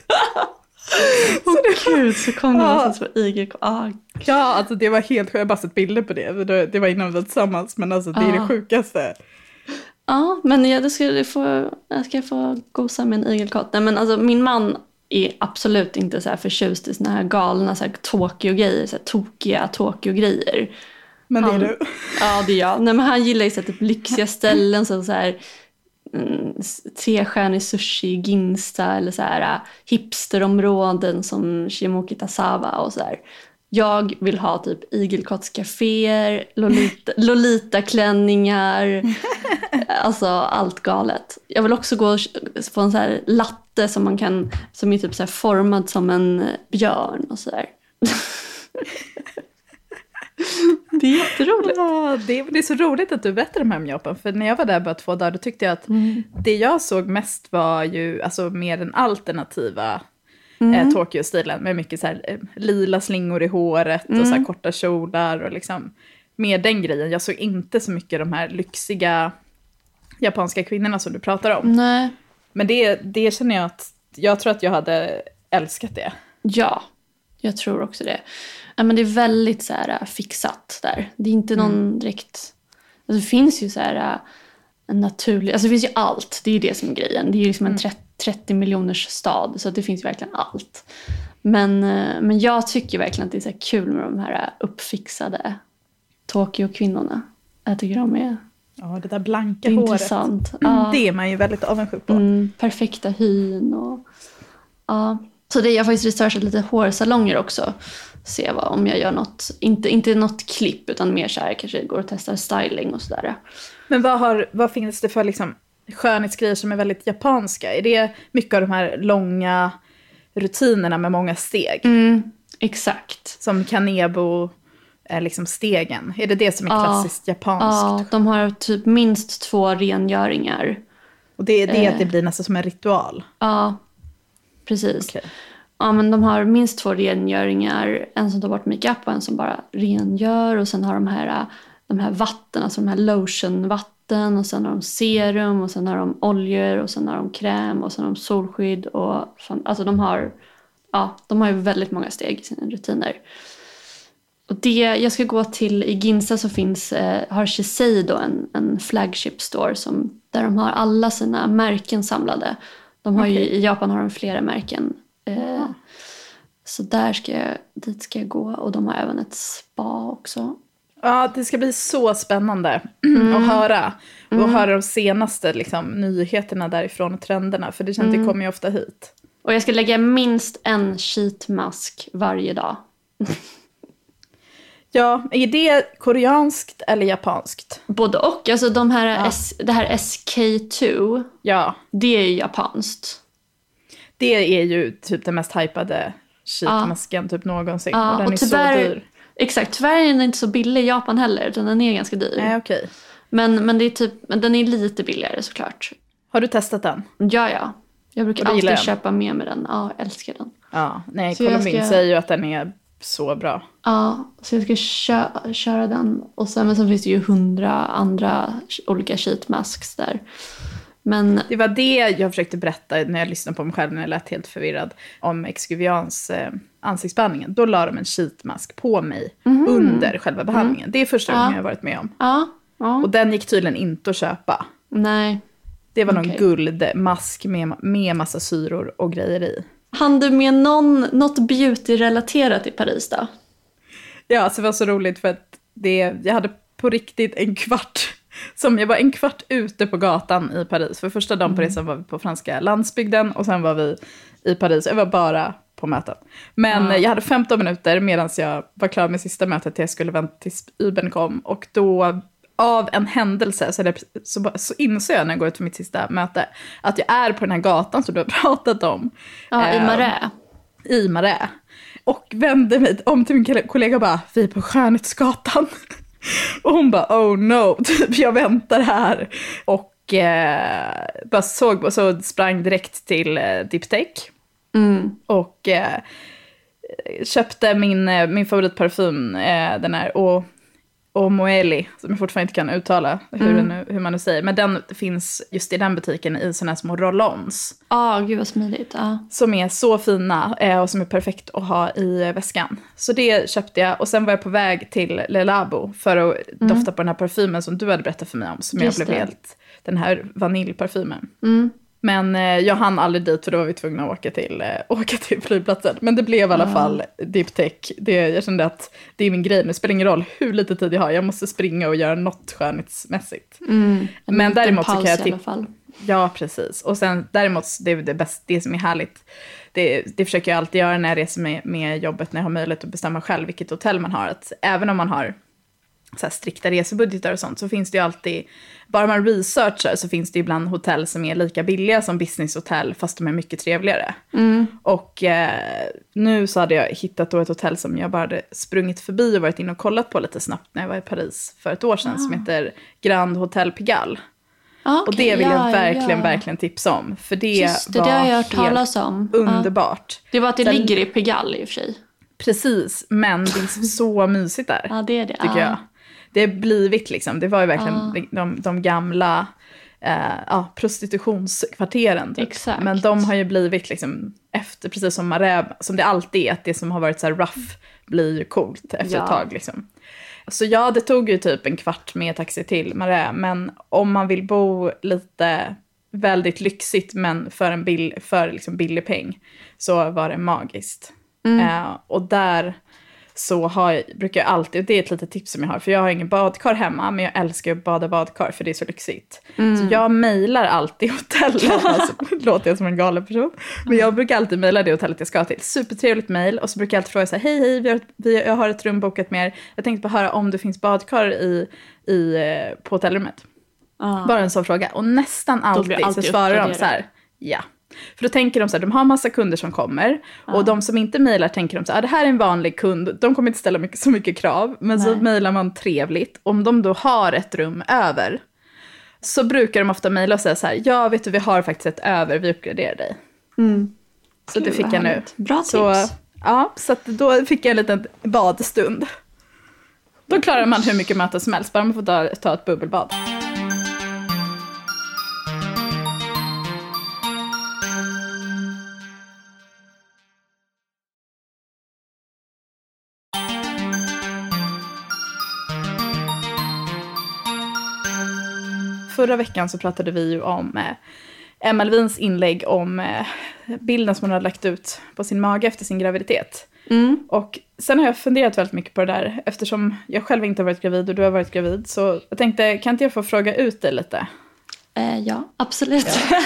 Åh gud, så kom det Ja. någonstans på igelkott. Ah, Ja, alltså det var helt sjukt, jag har bara sett bilder på det, det, det var innan vi var tillsammans, men alltså det är det Ah. sjukaste. ja, men jag, det ska, det få, jag ska få gosa med en igelkott. Nej men alltså min man är absolut inte så här förtjust i såna här galna så här Tokyo-grejer, så här tokiga Tokyo-grejer. Men det är Han- du. Ja, det är jag. Nej, men han gillar ju så här, typ lyxiga ställen som så här mm, trestjärnig sushi i Ginza eller så här äh, hipsterområden som Shimokitazawa och så här. Jag vill ha typ igelkottscaféer, Lolita, Lolita-klänningar, alltså allt galet. Jag vill också gå på en så här latte som man kan, som är typ så här formad som en björn och så där. Det är jätteroligt. Ja, det, är, det är så roligt att du berättar de här om Japan. För när jag var där bara två dagar, då tyckte jag att mm. det jag såg mest var ju alltså mer den alternativa mm. eh, Tokyo-stilen. Med mycket så här, eh, lila slingor i håret mm. och så här korta kjolar och liksom mer den grejen. Jag såg inte så mycket de här lyxiga japanska kvinnorna som du pratar om. Nej. Men det, det känner jag att jag tror att jag hade älskat det. Ja, jag tror också det. Ja, men det är väldigt så här fixat där. Det är inte någon mm. direkt... Alltså, det finns ju så här en naturlig... Alltså det finns ju allt. Det är ju det som är grejen. Det är ju liksom en trettio miljoners stad. Så det finns ju verkligen allt. Men, men jag tycker verkligen att det är så här kul med de här uppfixade Tokyo-kvinnorna. Jag tycker de är... Ja, det där blanka det håret. Intressant. Mm, ja. Det är man ju väldigt avundsjuk på. Mm, perfekta hyn och... Ja. Så det, jag har faktiskt researchat lite hårsalonger också. Se vad, om jag gör något, inte, inte något klipp utan mer så här, kanske går och testar styling och sådär. Men vad, har, vad finns det för liksom skönhetsgrejer som är väldigt japanska? Är det mycket av de här långa rutinerna med många steg? Mm, exakt. Som kanebo, liksom stegen. Är det det som är klassiskt ja, japanskt? Ja, de har typ minst två rengöringar. Och det är det eh. att det blir nästan som en ritual? Ja, precis. Okay. Ja, men de har minst två rengöringar. En som tar bort makeup och en som bara rengör. Och sen har de här, de här vatten, alltså de här lotionvatten. Och sen har de serum och sen har de oljor och sen har de kräm och sen har de solskydd. Och, alltså de har, ja, de har ju väldigt många steg i sina rutiner. Och det, jag ska gå till, i Ginza så finns, eh, har Shiseido en, en flagship store som, där de har alla sina märken samlade. De har okay. ju, i Japan har de flera märken. Eh, så där ska jag, dit ska jag gå. Och de har även ett spa också. Ja, det ska bli så spännande mm. att höra. Och mm. höra de senaste liksom, nyheterna därifrån och trenderna. För det känns mm. det kommer ju ofta hit. Och jag ska lägga minst en sheetmask varje dag. Ja, är det koreanskt eller japanskt? Både och. Alltså de här ja. S, det här S K två, ja. det är ju japanskt. Det är ju typ den mest hypade sheetmasken ja. typ någonsin. Ja, och den och är tyvärr, så dyr. Exakt, tyvärr är den inte så billig i Japan heller. Utan den är ganska dyr. Nej, okej. Okay. Men, men, det är typ, men den är lite billigare såklart. Har du testat den? Ja, ja. Jag brukar alltid köpa med mig den. Ja, jag älskar den. Ja, nej, Colombin ska... säger ju att den är så bra. Ja, så jag ska kö- köra den. Och sen, men sen finns det ju hundra andra olika sheetmasks där. Men... Det var det jag försökte berätta när jag lyssnade på mig själv när jag lät helt förvirrad om Excuvians eh, ansiktsbehandlingen. Då la de en sheetmask på mig mm. under själva behandlingen. Mm. Det är första gången ja. jag har varit med om. Ja. Ja. Och den gick tydligen inte att köpa. Nej. Det var okay. någon guldmask med, med massa syror och grejer i. Han du med någon, något beauty-relaterat i Paris då? Ja, alltså det var så roligt för att det, jag hade på riktigt en kvart... Som jag var en kvart ute på gatan i Paris. För första dagen på resan var vi på franska landsbygden. Och sen var vi i Paris. Jag var bara på möten. Men mm. jag hade femton minuter medan jag var klar med sista mötet. Till jag skulle vänta tills Ubern kom. Och då av en händelse så, det, så, så insåg jag när jag går ut för mitt sista möte. Att jag är på den här gatan som du har pratat om. Ja, i Marais. Eh, I Marais. Och vände mig om till min kollega och bara, vi är på Skönhetsgatan. Och hon bara, oh no, typ jag väntar här. Och eh, bara såg och så sprang direkt till eh, Diptyque. Mm. Och eh, köpte min, min favoritparfym, eh, den här och och Moeli, som jag fortfarande inte kan uttala hur, mm. nu, hur man nu säger. Men den finns just i den butiken i såna här små roll-ons. Ja, oh, gud vad smidigt. Ah. Som är så fina eh, och som är perfekt att ha i väskan. Så det köpte jag. Och sen var jag på väg till Le Labo för att mm. dofta på den här parfymen som du hade berättat för mig om. Som just jag blev det. helt, den här vaniljparfymen. Mm. Men eh, jag hann aldrig dit för då var vi tvungna att åka till, eh, åka till flygplatsen. Men det blev i alla mm. fall Diptyque. Det, jag kände att det är min grej. Det spelar ingen roll hur lite tid jag har. Jag måste springa och göra något skönhetsmässigt. Mm. Men däremot så kan jag tipsa. Ja, precis. Och sen däremot, det är det bästa, det som är härligt. Det, det försöker jag alltid göra när jag reser med, med jobbet, när jag har möjlighet att bestämma själv vilket hotell man har. Att även om man har så här strikta resebudgetar och sånt, så finns det ju alltid, bara man researchar så finns det ibland hotell som är lika billiga som businesshotell, fast de är mycket trevligare. Mm. Och eh, nu så hade jag hittat då ett hotell som jag bara hade sprungit förbi och varit inne och kollat på lite snabbt när jag var i Paris för ett år sedan, ah. som heter Grand Hotel Pigalle. Okay, och det vill jag verkligen, ja. verkligen tipsa om. För det, Just det, var det har jag hört talas om. Underbart. Det var att det Sen, ligger i Pigalle i och för sig. Precis, men det är så mysigt där. Ja, det är det. Tycker ah. jag. Det är blivit liksom, det var ju verkligen ah. de, de gamla eh, ja, prostitutionskvarteren. Typ. Exakt. Men de har ju blivit liksom efter, precis som Marais, som det alltid är, att det som har varit så här rough blir coolt efter ja. ett tag liksom. Så ja, det tog ju typ en kvart med taxi till Marais, men om man vill bo lite väldigt lyxigt men för en bill, för liksom billig peng, så var det magiskt. Mm. Eh, och där så har jag, brukar jag alltid, och det är ett litet tips som jag har, för jag har ingen badkar hemma, men jag älskar att bada badkar för det är så lyxigt. Mm. Så jag mejlar alltid hotellet, alltså, låter jag som en galen person, men jag brukar alltid mejla det hotellet jag ska till. Supertrevligt mejl, och så brukar jag alltid fråga så här: hej hej, vi har, vi, jag har ett rum bokat med er. Jag tänkte bara höra om det finns badkar i, i, på hotellrummet. Ah. Bara en sån fråga. Och nästan alltid, alltid så svarar de så här: ja. För då tänker de så här, de har massa kunder som kommer. Ja. Och de som inte mejlar tänker de så här, ah, det här är en vanlig kund. De kommer inte ställa mycket, så mycket krav. Men Nej. Så mejlar man trevligt. Om de då har ett rum över, så brukar de ofta mejla och säga så här: ja, vet du, vi har faktiskt ett över, vi uppgraderar dig. Mm. Så Gud, det fick jag nu. Bra tips. Så, ja, så att då fick jag en liten badstund. Då klarar man hur mycket möten som helst, bara man får ta, ta ett bubbelbad. Förra veckan så pratade vi ju om eh, Emma Levins inlägg om eh, bilden som hon hade lagt ut på sin mage efter sin graviditet. Mm. Och sen har jag funderat väldigt mycket på det där, eftersom jag själv inte har varit gravid och du har varit gravid. Så jag tänkte, kan inte jag få fråga ut dig lite? Eh, ja, absolut. Ja.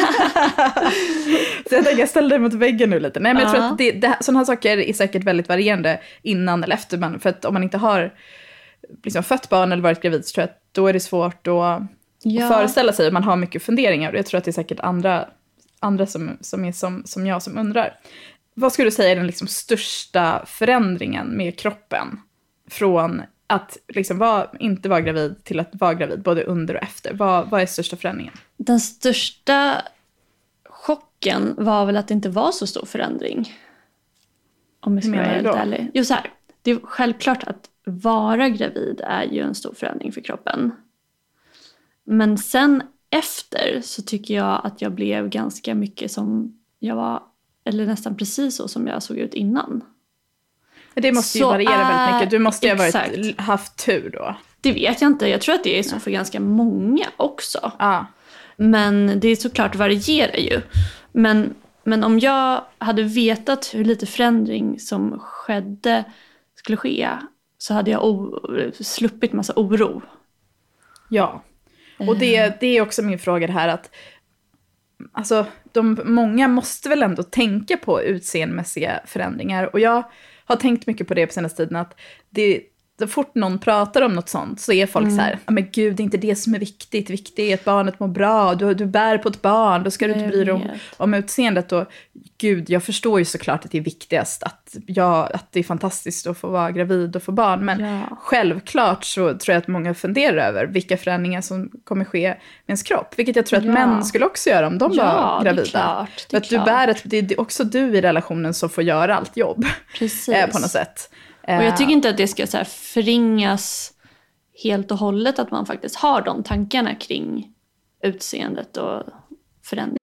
Så jag tänker, jag ställer dig mot väggen nu lite. Nej, men jag uh-huh. tror att det, det, sådana här saker är säkert väldigt varierande innan eller efter. Man, för att om man inte har liksom, fött barn eller varit gravid, så tror jag att då är det svårt att... Ja. Och föreställa sig att man har mycket funderingar. Och jag tror att det är säkert andra, andra som, som är som, som jag som undrar. Vad skulle du säga är den liksom största förändringen med kroppen? Från att liksom vara, inte vara gravid till att vara gravid, både under och efter. Vad, vad är största förändringen? Den största chocken var väl att det inte var så stor förändring. Om jag ska vara helt ärlig. Jo, så här. Det är självklart att vara gravid är ju en stor förändring för kroppen. Men sen efter så tycker jag att jag blev ganska mycket som jag var, eller nästan precis så som jag såg ut innan. Det måste ju så variera är, väldigt mycket. Du måste ju ha varit, haft tur då. Det vet jag inte. Jag tror att det är så för ganska många också. Ah. Men det är såklart varierar ju. Men, men om jag hade vetat hur lite förändring som skedde skulle ske, så hade jag o- sluppit massa oro. Ja. Och det, det är också min fråga det här att alltså, de, många måste väl ändå tänka på utseendemässiga förändringar. Och jag har tänkt mycket på det på senaste tiden, att det, så fort någon pratar om något sånt så är folk mm. så här, men gud, det är inte det som är viktigt. Viktigt är att barnet mår bra, du, du bär på ett barn, då ska du inte bry dig om, om utseendet. Och gud, jag förstår ju såklart att det är viktigast att, jag, att det är fantastiskt att få vara gravid och få barn. Men ja. självklart så tror jag att många funderar över vilka förändringar som kommer ske med ens kropp. Vilket jag tror att ja. män skulle också göra om de ja, var gravida. Det är klart, det är att du bär ett, det är också du i relationen som får göra allt jobb. Precis. på något sätt. Och jag tycker inte att det ska så här förringas helt och hållet, att man faktiskt har de tankarna kring utseendet och förändring.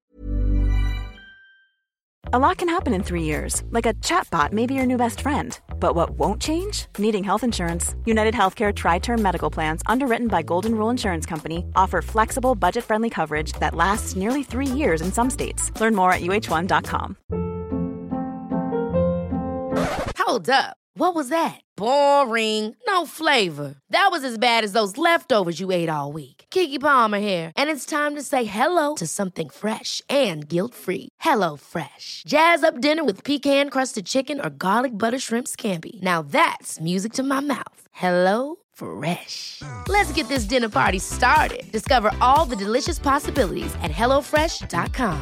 A lot can happen in three years, like a chatbot may be your new best friend. But what won't change? Needing health insurance. United Healthcare Tri-Term Medical Plans, underwritten by Golden Rule Insurance Company, offer flexible, budget-friendly coverage that lasts nearly three years in some states. Learn more at U H one dot com. Hold up. What was that? Boring. No flavor. That was as bad as those leftovers you ate all week. Keke Palmer here, and it's time to say hello to something fresh and guilt-free. Hello Fresh. Jazz up dinner with pecan-crusted chicken or garlic butter shrimp scampi. Now that's music to my mouth. Hello Fresh. Let's get this dinner party started. Discover all the delicious possibilities at hello fresh dot com.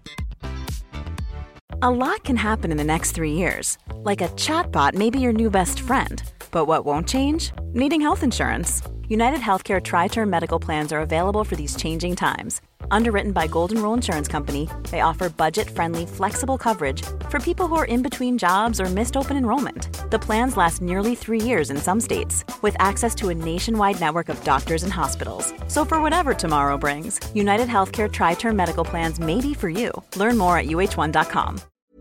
A lot can happen in the next three years. Like a chatbot may be your new best friend. But what won't change? Needing health insurance. United Healthcare Tri-Term Medical Plans are available for these changing times. Underwritten by Golden Rule Insurance Company, they offer budget-friendly, flexible coverage for people who are in between jobs or missed open enrollment. The plans last nearly three years in some states, with access to a nationwide network of doctors and hospitals. So for whatever tomorrow brings, United Healthcare Tri-Term Medical Plans may be for you. Learn more at u h one dot com.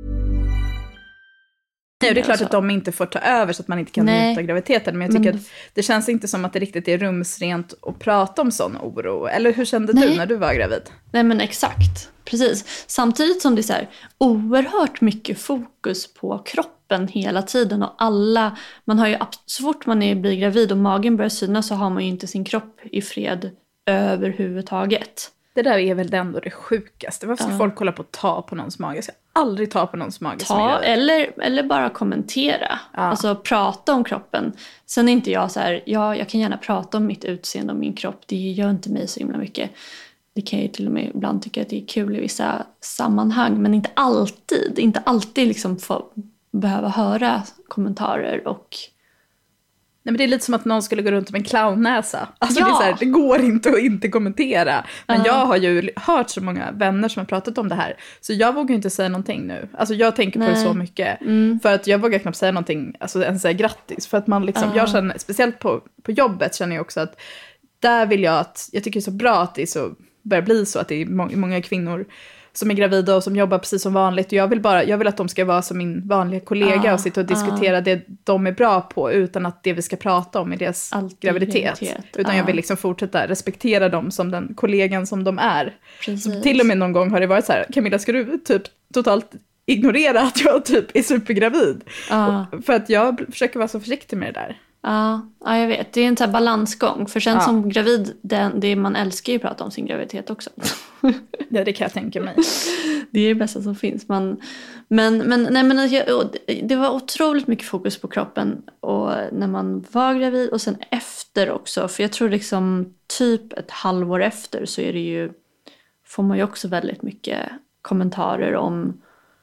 Nej, det är klart att de inte får ta över så att man inte kan njuta graviditeten. Men jag tycker men... att det känns inte som att det riktigt är rumsrent att prata om sån oro. Eller hur kände Nej. du när du var gravid? Nej men exakt, precis. Samtidigt som det är så här, oerhört mycket fokus på kroppen hela tiden. Och alla, man har ju, så fort man är, blir gravid och magen börjar synas så har man ju inte sin kropp i fred överhuvudtaget. Det där är väl ändå det sjukaste. Varför ska ja. folk hålla på att ta på någons mage? Jag ska aldrig ta på någons mage. Ta eller, eller bara kommentera. Ja. Alltså prata om kroppen. Sen är inte jag så här, ja jag kan gärna prata om mitt utseende och min kropp. Det gör inte mig så himla mycket. Det kan jag ju till och med ibland tycka att det är kul i vissa sammanhang. Men inte alltid. Inte alltid liksom få behöva höra kommentarer och... Nej, men det är lite som att någon skulle gå runt med en clownnäsa. Alltså ja. det, är så här, det går inte att inte kommentera. Men uh. jag har ju hört så många vänner som har pratat om det här. Så jag vågar inte säga någonting nu. Alltså jag tänker Nej. på det så mycket. Mm. För att jag vågar knappt säga någonting, alltså ens säga grattis. För att man liksom, uh. jag känner, speciellt på, på jobbet känner jag också att där vill jag att, jag tycker det är så bra att det är så, börjar bli så att det är må- många kvinnor som är gravida och som jobbar precis som vanligt. Och jag vill bara, jag vill att de ska vara som min vanliga kollega ah, och sitta och diskutera ah. det de är bra på utan att det vi ska prata om är deras Alltid graviditet. graviditet. Utan ah. jag vill liksom fortsätta respektera dem som den kollegan som de är. Så till och med någon gång har det varit så här, Camilla, ska du typ totalt ignorera att jag typ är supergravid? Ah. För att jag försöker vara så försiktig med det där. Ja, ja, jag vet. Det är en sån här balansgång. För sen ja. som gravid, det, det man älskar ju att prata om sin graviditet också. Ja, det kan jag tänka mig. Det är det bästa som finns. Man, men men, nej, men jag, det var otroligt mycket fokus på kroppen. Och när man var gravid och sen efter också. För jag tror liksom typ ett halvår efter så är det ju, får man ju också väldigt mycket kommentarer om...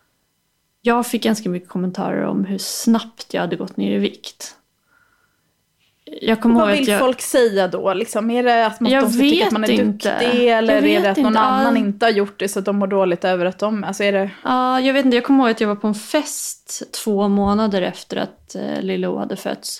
Jag fick ganska mycket kommentarer om hur snabbt jag hade gått ner i vikt. Jag kommer Vad ihåg vill att jag... folk säga då? Liksom, är det att man, de ska tycka att man är inte. duktig? Eller är det att någon inte. annan inte har gjort det så att de mår dåligt över att de... Alltså är det... Ja, jag vet inte. Jag kommer ihåg att jag var på en fest två månader efter att eh, Lilo hade fötts.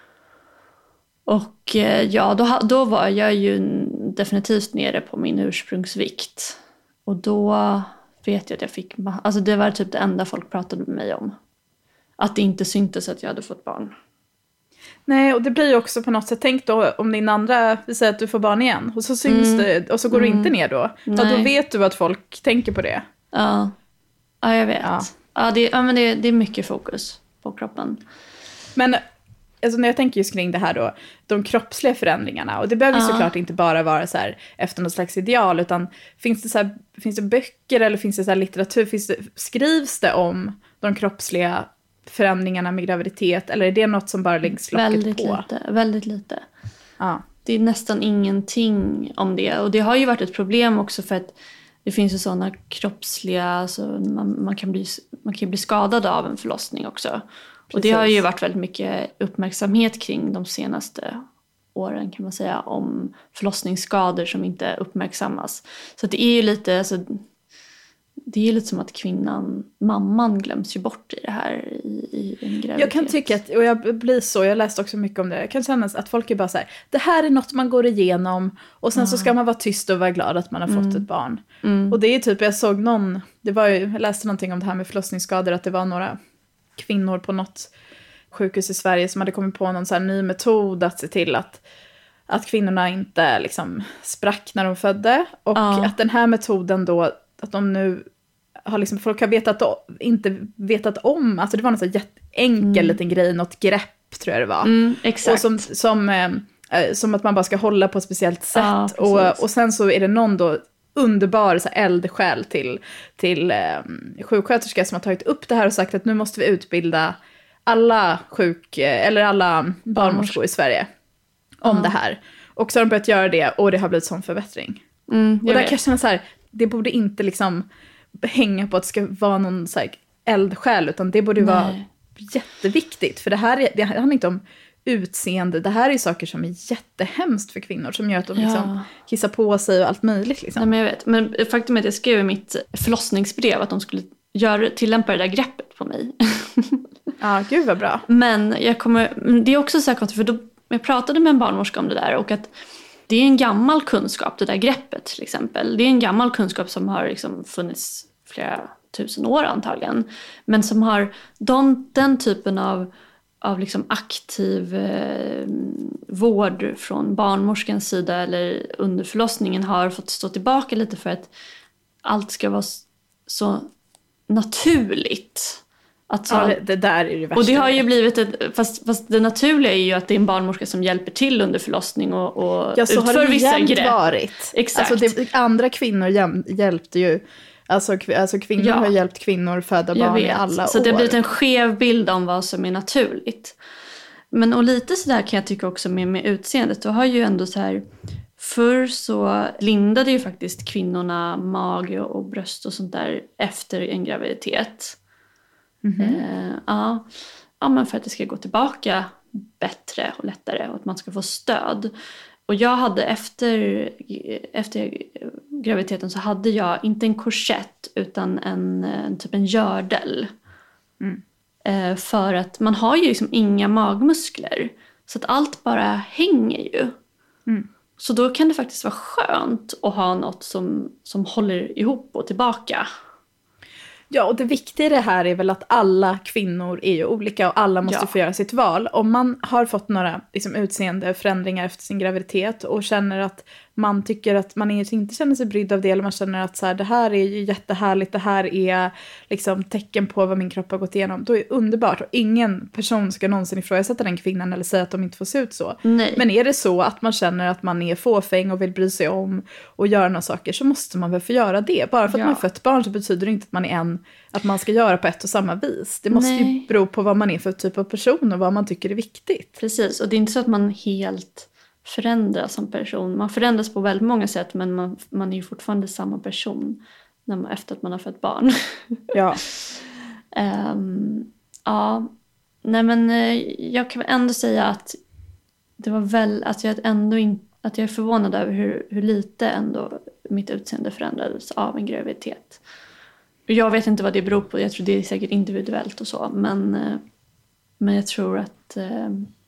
Och eh, ja, då, då var jag ju definitivt nere på min ursprungsvikt. Och då vet jag att jag fick... Alltså det var typ det enda folk pratade med mig om. Att det inte syntes att jag hade fått barn. Nej, och det blir ju också på något sätt, tänk då om din andra, vi säger att du får barn igen och så syns mm. det, och så går mm. du inte ner då. Så då vet du att folk tänker på det. Ja, ja jag vet. Ja. Ja, det, ja men det, det är mycket fokus på kroppen. Men alltså, när jag tänker just kring det här då, de kroppsliga förändringarna, och det behöver ju ja. såklart inte bara vara så här efter något slags ideal, utan finns det, så här, finns det böcker eller finns det så här litteratur, finns det, skrivs det om de kroppsliga förändringarna med graviditet, eller är det något som bara läggs locket väldigt på? Lite, väldigt lite. Ja. Det är nästan ingenting om det. Och det har ju varit ett problem också för att det finns ju sådana kroppsliga, alltså man, man, kan bli, man kan bli skadad av en förlossning också. Precis. Och det har ju varit väldigt mycket uppmärksamhet kring de senaste åren kan man säga, om förlossningsskador som inte uppmärksammas. Så att det är ju lite... Alltså, det är lite som att kvinnan, mamman glöms ju bort i det här i, i en graviditet. Jag kan tycka att, och jag blir så, jag läste också mycket om det, jag kan känna att folk är bara så här, det här är något man går igenom och sen ah. så ska man vara tyst och vara glad att man har mm. fått ett barn. Mm. Och det är typ, jag såg någon, det var ju, jag läste någonting om det här med förlossningsskador, att det var några kvinnor på något sjukhus i Sverige som hade kommit på någon så här ny metod att se till att att kvinnorna inte liksom sprack när de födde, och ah. att den här metoden då, att de nu har liksom, folk har vetat, inte vetat om, alltså det var någon så här jätteenkel mm. liten grej, något grepp tror jag det var. Mm, exakt. Och som, som, eh, som att man bara ska hålla på ett speciellt sätt. Ja, och, och sen så är det någon då underbar så här, eldsjäl till, till eh, sjuksköterska som har tagit upp det här och sagt att nu måste vi utbilda alla sjuk eller alla barnmorskor i Sverige om Ja. det här. Och så har de börjat göra det och det har blivit sån förbättring. Mm, och där kan jag känna så här, det borde inte liksom hänga på att det ska vara någon så här eldsjäl, utan det borde Nej. vara jätteviktigt. För det här är, det handlar inte om utseende, det här är saker som är jättehemskt för kvinnor, som gör att de Ja. liksom kissar på sig och allt möjligt. Liksom. Nej, men jag vet. Men faktum är att jag skrev i mitt förlossningsbrev att de skulle göra, tillämpa det där greppet på mig. Ja, gud vad bra. Men jag kommer, det är också så här konstigt, för då, jag pratade med en barnmorska om det där och att det är en gammal kunskap, det där greppet till exempel. Det är en gammal kunskap som har liksom funnits flera tusen år antagligen. Men som har de, den typen av, av liksom aktiv eh, vård från barnmorskans sida eller under förlossningen har fått stå tillbaka lite för att allt ska vara så naturligt. Att så, Ja, det, det där är det värsta. och det har ju blivit ett, fast, fast det naturliga är ju att det är en barnmorska som hjälper till under förlossning och, och ja, så utför har det vissa jämt grepp. varit. Exakt. Alltså det, andra kvinnor jäm, hjälpte ju, alltså, alltså kvinnor Ja. har hjälpt kvinnor föda Jag barn i vet. alla så år. det har blivit en skev bild om vad som är naturligt. Men och lite sådär kan jag tycka också med, med utseendet. Då har ju ändå så här, förr så lindade ju faktiskt kvinnorna mage och bröst och sånt där efter en graviditet. Mm-hmm. Eh, ja. ja, men för att det ska gå tillbaka bättre och lättare och att man ska få stöd. Och jag hade efter, efter graviditeten så hade jag inte en korsett utan en, en typ en gördel. Mm. Eh, för att man har ju liksom inga magmuskler. Så att allt bara hänger ju. Mm. Så då kan det faktiskt vara skönt att ha något som, som håller ihop och tillbaka. Ja, och det viktiga i det här är väl att alla kvinnor är ju olika och alla måste Ja. få göra sitt val. Om man har fått några liksom, utseendeförändringar efter sin graviditet och känner att man tycker att man inte känner sig brydd av det, eller man känner att så här, det här är ju jättehärligt, det här är liksom tecken på vad min kropp har gått igenom, då är det underbart. Och ingen person ska någonsin ifrågasätta den kvinnan eller säga att de inte får se ut så. Nej. Men är det så att man känner att man är fåfäng och vill bry sig om och göra några saker, så måste man väl få göra det. Bara för att Ja. man är fött barn så betyder det inte att man är en, att man ska göra på ett och samma vis. Det måste Nej. ju bero på vad man är för typ av person och vad man tycker är viktigt. Precis, och det är inte så att man helt förändras som person. Man förändras på väldigt många sätt, men man, man är ju fortfarande samma person när man, efter att man har fött barn. Ja. um, ja, nej men eh, jag kan ändå säga att det var väl att jag ändå in, att jag är förvånad över hur, hur lite ändå mitt utseende förändrades av en graviditet. Och jag vet inte vad det beror på. Jag tror det är säkert individuellt och så, men eh, men jag tror att eh,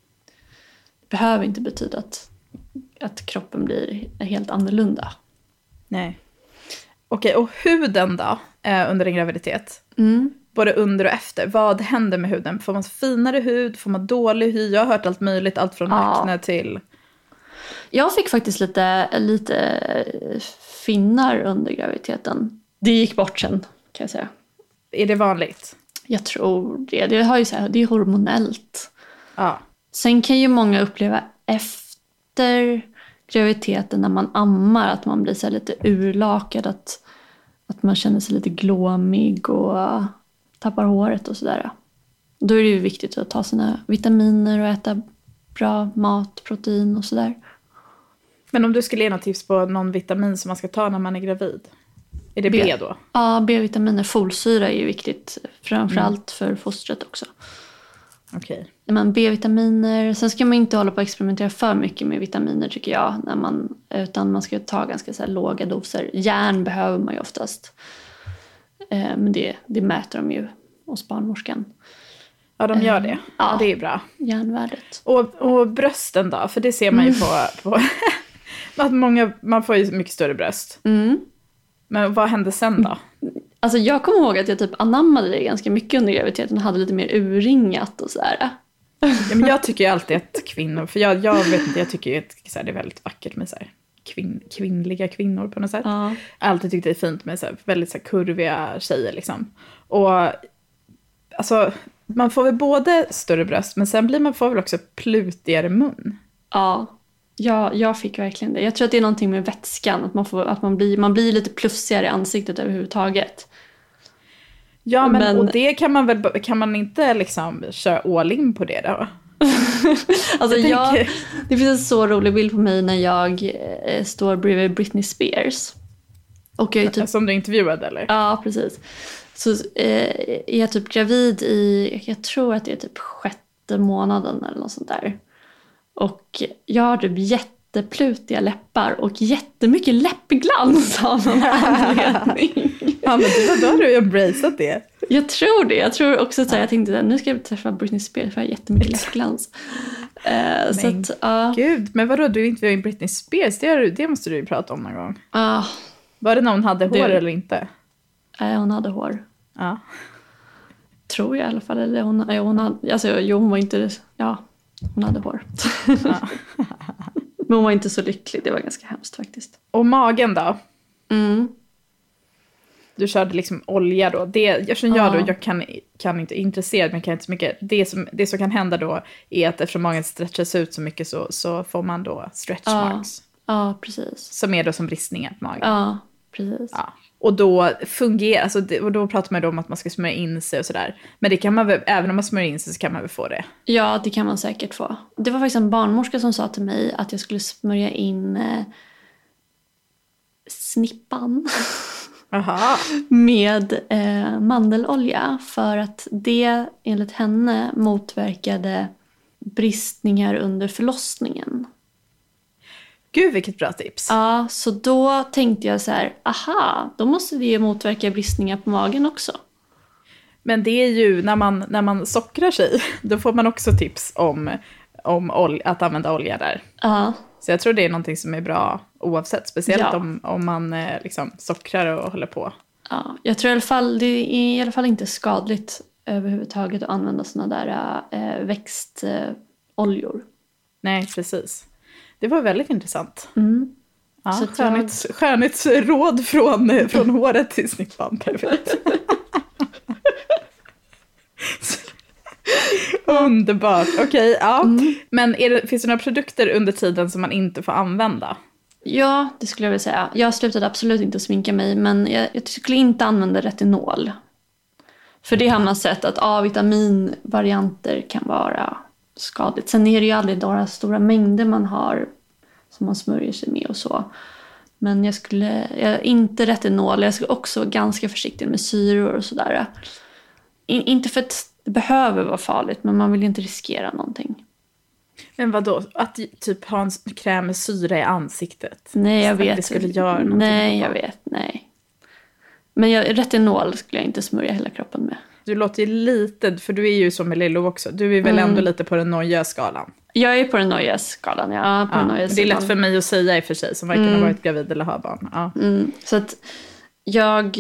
det behöver inte betyda att, att kroppen blir helt annorlunda. Nej. Okej, och huden då eh, under en graviditet? Mm. Både under och efter. Vad händer med huden? Får man finare hud? Får man dålig hy? Jag har hört allt möjligt. Allt från Ja. akne till... Jag fick faktiskt lite, lite finnar under graviditeten. Det gick bort sen, kan jag säga. Är det vanligt? Jag tror det. Det, har ju så här, det är hormonellt. Ja. Sen kan ju många uppleva efter graviditeten när man ammar att man blir så här lite urlakad. Att, att man känner sig lite glåmig och tappar håret och sådär. Då är det ju viktigt att ta sina vitaminer och äta bra mat, protein och sådär. Men om du skulle ge något tips på någon vitamin som man ska ta när man är gravid? Är det B, B då? Ja, B-vitaminer. Folsyra är ju viktigt. Framförallt mm. för fostret också. Okej. Men B-vitaminer. Sen ska man inte hålla på att experimentera för mycket med vitaminer tycker jag. När man, utan man ska ta ganska så här låga doser. Järn behöver man ju oftast. Eh, men det, det mäter de ju hos barnmorskan. Ja, de gör det. Ja, Ja. det är bra. Järnvärdet. Och, och brösten då? För det ser man ju på... på att många, man får ju mycket större bröst. Mm. Men vad hände sen då? Alltså jag kommer ihåg att jag typ anammade det ganska mycket under graviditeten. Och hade lite mer urringat och sådär. Ja, men jag tycker ju alltid att kvinnor... För jag, jag vet inte, jag tycker ju att så här, det är väldigt vackert med så här, kvinn, kvinnliga kvinnor på något sätt. Ja. Jag har alltid tyckt det är fint med så här, väldigt så här, kurviga tjejer liksom. Och alltså... Man får väl både större bröst, men sen blir man får väl också plutigare mun. Ja, ja, jag fick verkligen det. Jag tror att det är någonting med vätskan. Att man, får, att man, blir, man blir lite plufsigare i ansiktet överhuvudtaget. Ja, men, men... och det kan man väl, kan man inte liksom köra all in på det då? Alltså jag jag, tänker... det finns en så rolig bild på mig när jag eh, står bredvid Britney Spears. Och jag är typ... Som du intervjuade, eller? Ja, precis. Så eh, är jag typ gravid i, jag tror att det är typ sjätte månaden eller något sånt där. Och jag har typ jätteplutiga läppar och jättemycket läppglans av någon anledning. Ja, men det var då du embraceat det. Jag tror det. Jag tror också att ja. jag tänkte att nu ska jag träffa Britney Spears för jag har jättemycket läppglans. Uh, så att, uh, Gud, men vadå, du intervjuade Britney Spears? Det, är, det måste du ju prata om någon gång. Uh, var det när hon hade hår det, eller inte? Nej, uh, hon hade hår. Ja. Tror jag i alla fall. Eller hon, hon hade, alltså, jo, hon var inte... Ja, hon hade hår. Ja. Men hon var inte så lycklig. Det var ganska hemskt faktiskt. Och magen då? Mm. Du körde liksom olja då. Det, eftersom ja. jag då, jag kan, kan inte intresserad, men kan inte så mycket. Det som, det som kan hända då är att eftersom magen stretchas ut så mycket så, så får man då stretch ja. marks. Ja, precis. Som är då som bristningar på magen. Ja, precis. Ja. Och då fungerar, alltså det, och då pratar man då om att man ska smörja in sig och sådär. Men det kan man väl, även om man smörjer in sig så kan man väl få det? Ja, det kan man säkert få. Det var faktiskt en barnmorska som sa till mig att jag skulle smörja in eh, snippan. Aha. med eh, mandelolja. För att det enligt henne motverkade bristningar under förlossningen. Gud, vilket bra tips. Ja, så då tänkte jag så här, aha, då måste det ju motverka bristningar på magen också. Men det är ju, när man, när man sockrar sig, då får man också tips om, om ol- att använda olja där. Ja. Så jag tror det är någonting som är bra oavsett, speciellt ja. om, om man eh, liksom sockrar och håller på. Ja, jag tror i alla fall, det är i alla fall inte skadligt överhuvudtaget att använda såna där äh, växtoljor. Äh, Nej, precis. Det var väldigt intressant. Mm. Ja, så skönhets, jag... skönhetsråd från, från håret till snippan. Perfekt. Underbart. Okej, okay, ja. Mm. Men är det, finns det några produkter under tiden som man inte får använda? Ja, det skulle jag vilja säga. Jag slutade absolut inte sminka mig, men jag, jag skulle inte använda retinol. För det har man sett att A-vitaminvarianter kan vara skadligt. Sen är det ju aldrig några stora mängder man har som man smörjer sig med och så. Men jag skulle jag, inte retinol. Jag skulle också vara ganska försiktig med syror och sådär. In, inte för att det behöver vara farligt, men man vill ju inte riskera någonting. Men vadå? Att typ ha en kräm med syra i ansiktet? Nej, jag vet. Det skulle göra någonting. Nej, jag vet. Nej. Men jag, retinol skulle jag inte smörja hela kroppen med. Du låter ju lite, för du är ju som med Lillo också. Du är väl mm. ändå lite på den noja skalan. Jag är på den noja skalan, ja. På ja den noja det är lätt för mig att säga i och för sig, som varken mm. har varit gravid eller har barn. Ja. Mm. Så att jag...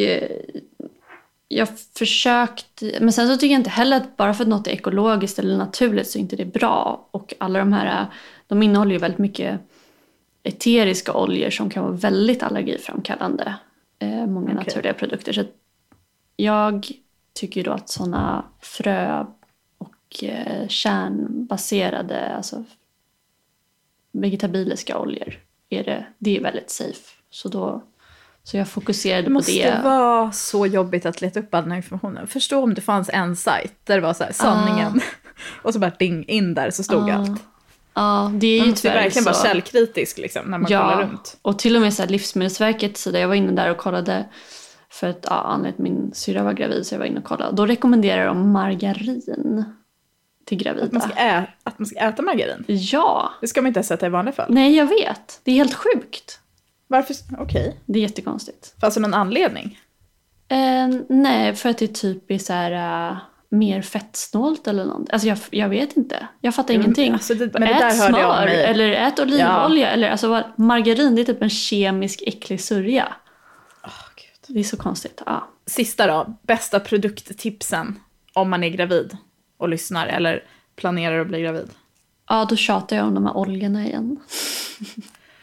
Jag försökt, men sen så tycker jag inte heller att bara för att något är ekologiskt eller naturligt så är inte det bra. Och alla de här, de innehåller ju väldigt mycket eteriska oljor som kan vara väldigt allergiframkallande. Eh, många okay. naturliga produkter. Så att jag tycker då att sådana frö och eh, kärnbaserade, alltså vegetabiliska oljor, är det, det är väldigt safe. Så då... Så jag fokuserade på det. Det måste vara så jobbigt att leta upp all den här informationen. Förstå om det fanns en sajt där det var så här, sanningen. Uh. Och så bara ding, in där så stod uh. allt. Ja, uh, det är ju man måste tyvärr verkligen så. Vara källkritisk liksom, när man ja, kollar runt. Och till och med så här, Livsmedelsverket, så där jag var inne där och kollade. För att ja, anledningen min syra var gravid, så jag var inne och kollade. Då rekommenderar de margarin till gravida. Att man ska, ä- att man ska äta margarin? Ja. Det ska man inte ens äta i vanliga fall. Nej, jag vet. Det är helt sjukt. Varför? Okej. Okay. Det är jättekonstigt. Fanns det någon anledning? Eh, nej, för att det typ är så här uh, mer fettsnålt eller något. Alltså jag, jag vet inte. Jag fattar mm, ingenting. Alltså det, men ät det där smör, hörde jag om mig. Eller ät olivolja. Ja. Eller alltså margarin, det är typ en kemisk äcklig sörja. Oh, Gud. Det är så konstigt. Ja. Sista då. Bästa produkttipsen om man är gravid och lyssnar eller planerar att bli gravid. Ja, då tjatar jag om de här oljorna igen.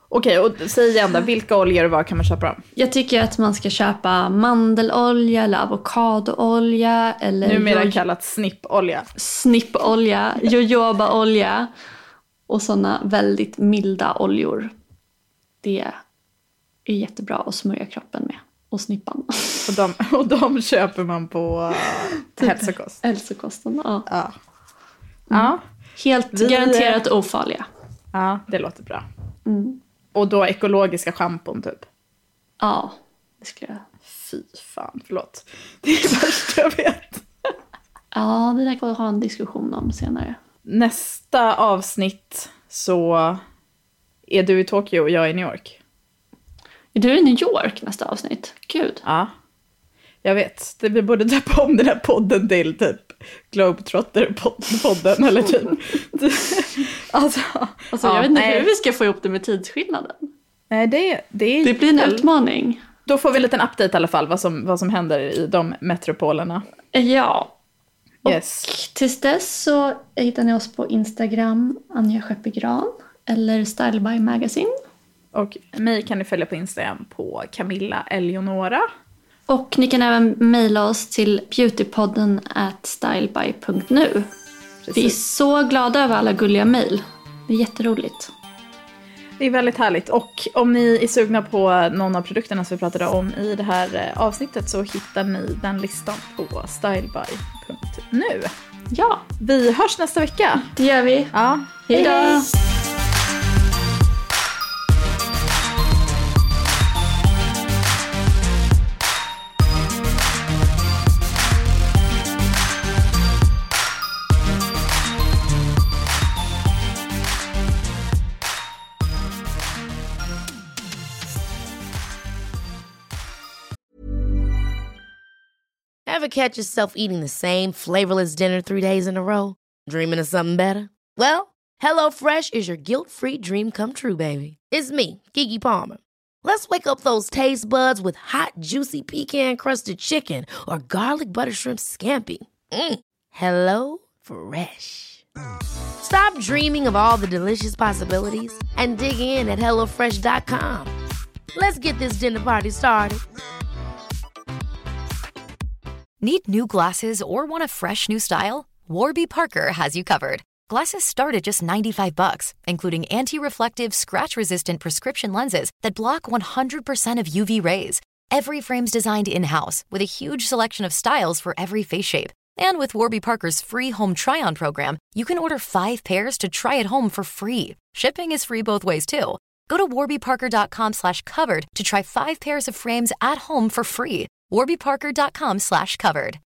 Okej, och säg igen då, vilka oljor och var kan man köpa dem? Jag tycker att man ska köpa mandelolja eller avokadoolja. Eller numera jo- kallat snippolja. Snippolja, jojobaolja och sådana väldigt milda oljor. Det är jättebra att smörja kroppen med. Och snippan. Och de, och de köper man på uh, hälsokost. Hälsokosten, ja. Ja. Mm. Ja. Helt Vi, garanterat ofarliga. Ja, det låter bra. Mm. Och då ekologiska schampon typ. Ja, det skulle jag. Fy fan, förlåt. Det är det värsta jag vet. Ja, det där kan vi ha en diskussion om senare. Nästa avsnitt så är du i Tokyo och jag är i New York. Är du i New York nästa avsnitt? Gud. Ja, jag vet. Det, vi borde döpa om den här podden till typ Globetrotter-podden eller typ. alltså, Alltså, ja, jag vet inte nej. hur vi ska få ihop det med tidsskillnaden. Nej, det, det, är, Det blir en utmaning. Då får vi en liten update i alla fall vad som, vad som händer i de metropolerna. Ja. Yes. Och tills dess så hittar ni oss på Instagram, Anja Skeppegran, eller Style by Magazine. Och mig kan ni följa på Instagram på Camilla Eleonora. Och ni kan även mejla oss till beautypodden at styleby punkt nu. Vi är så glada över alla gulliga mejl. Det är jätteroligt. Det är väldigt härligt. Och om ni är sugna på någon av produkterna som vi pratade om i det här avsnittet så hittar ni den listan på styleby punkt nu. Ja, Vi hörs nästa vecka. det gör vi. Ja. Hej då! Ever catch yourself eating the same flavorless dinner three days in a row? Dreaming of something better? Well, HelloFresh is your guilt-free dream come true, baby. It's me, Keke Palmer. Let's wake up those taste buds with hot, juicy pecan-crusted chicken or garlic butter shrimp scampi. Mm. Hello Fresh. Stop dreaming of all the delicious possibilities and dig in at hello fresh dot com. Let's get this dinner party started. Need new glasses or want a fresh new style? Warby Parker has you covered. Glasses start at just ninety-five bucks, including anti-reflective, scratch-resistant prescription lenses that block one hundred percent of U V rays. Every frame's designed in-house with a huge selection of styles for every face shape. And with Warby Parker's free home try-on program, you can order five pairs to try at home for free. Shipping is free both ways, too. Go to warby parker dot com slash covered to try five pairs of frames at home for free. warby parker dot com slash covered.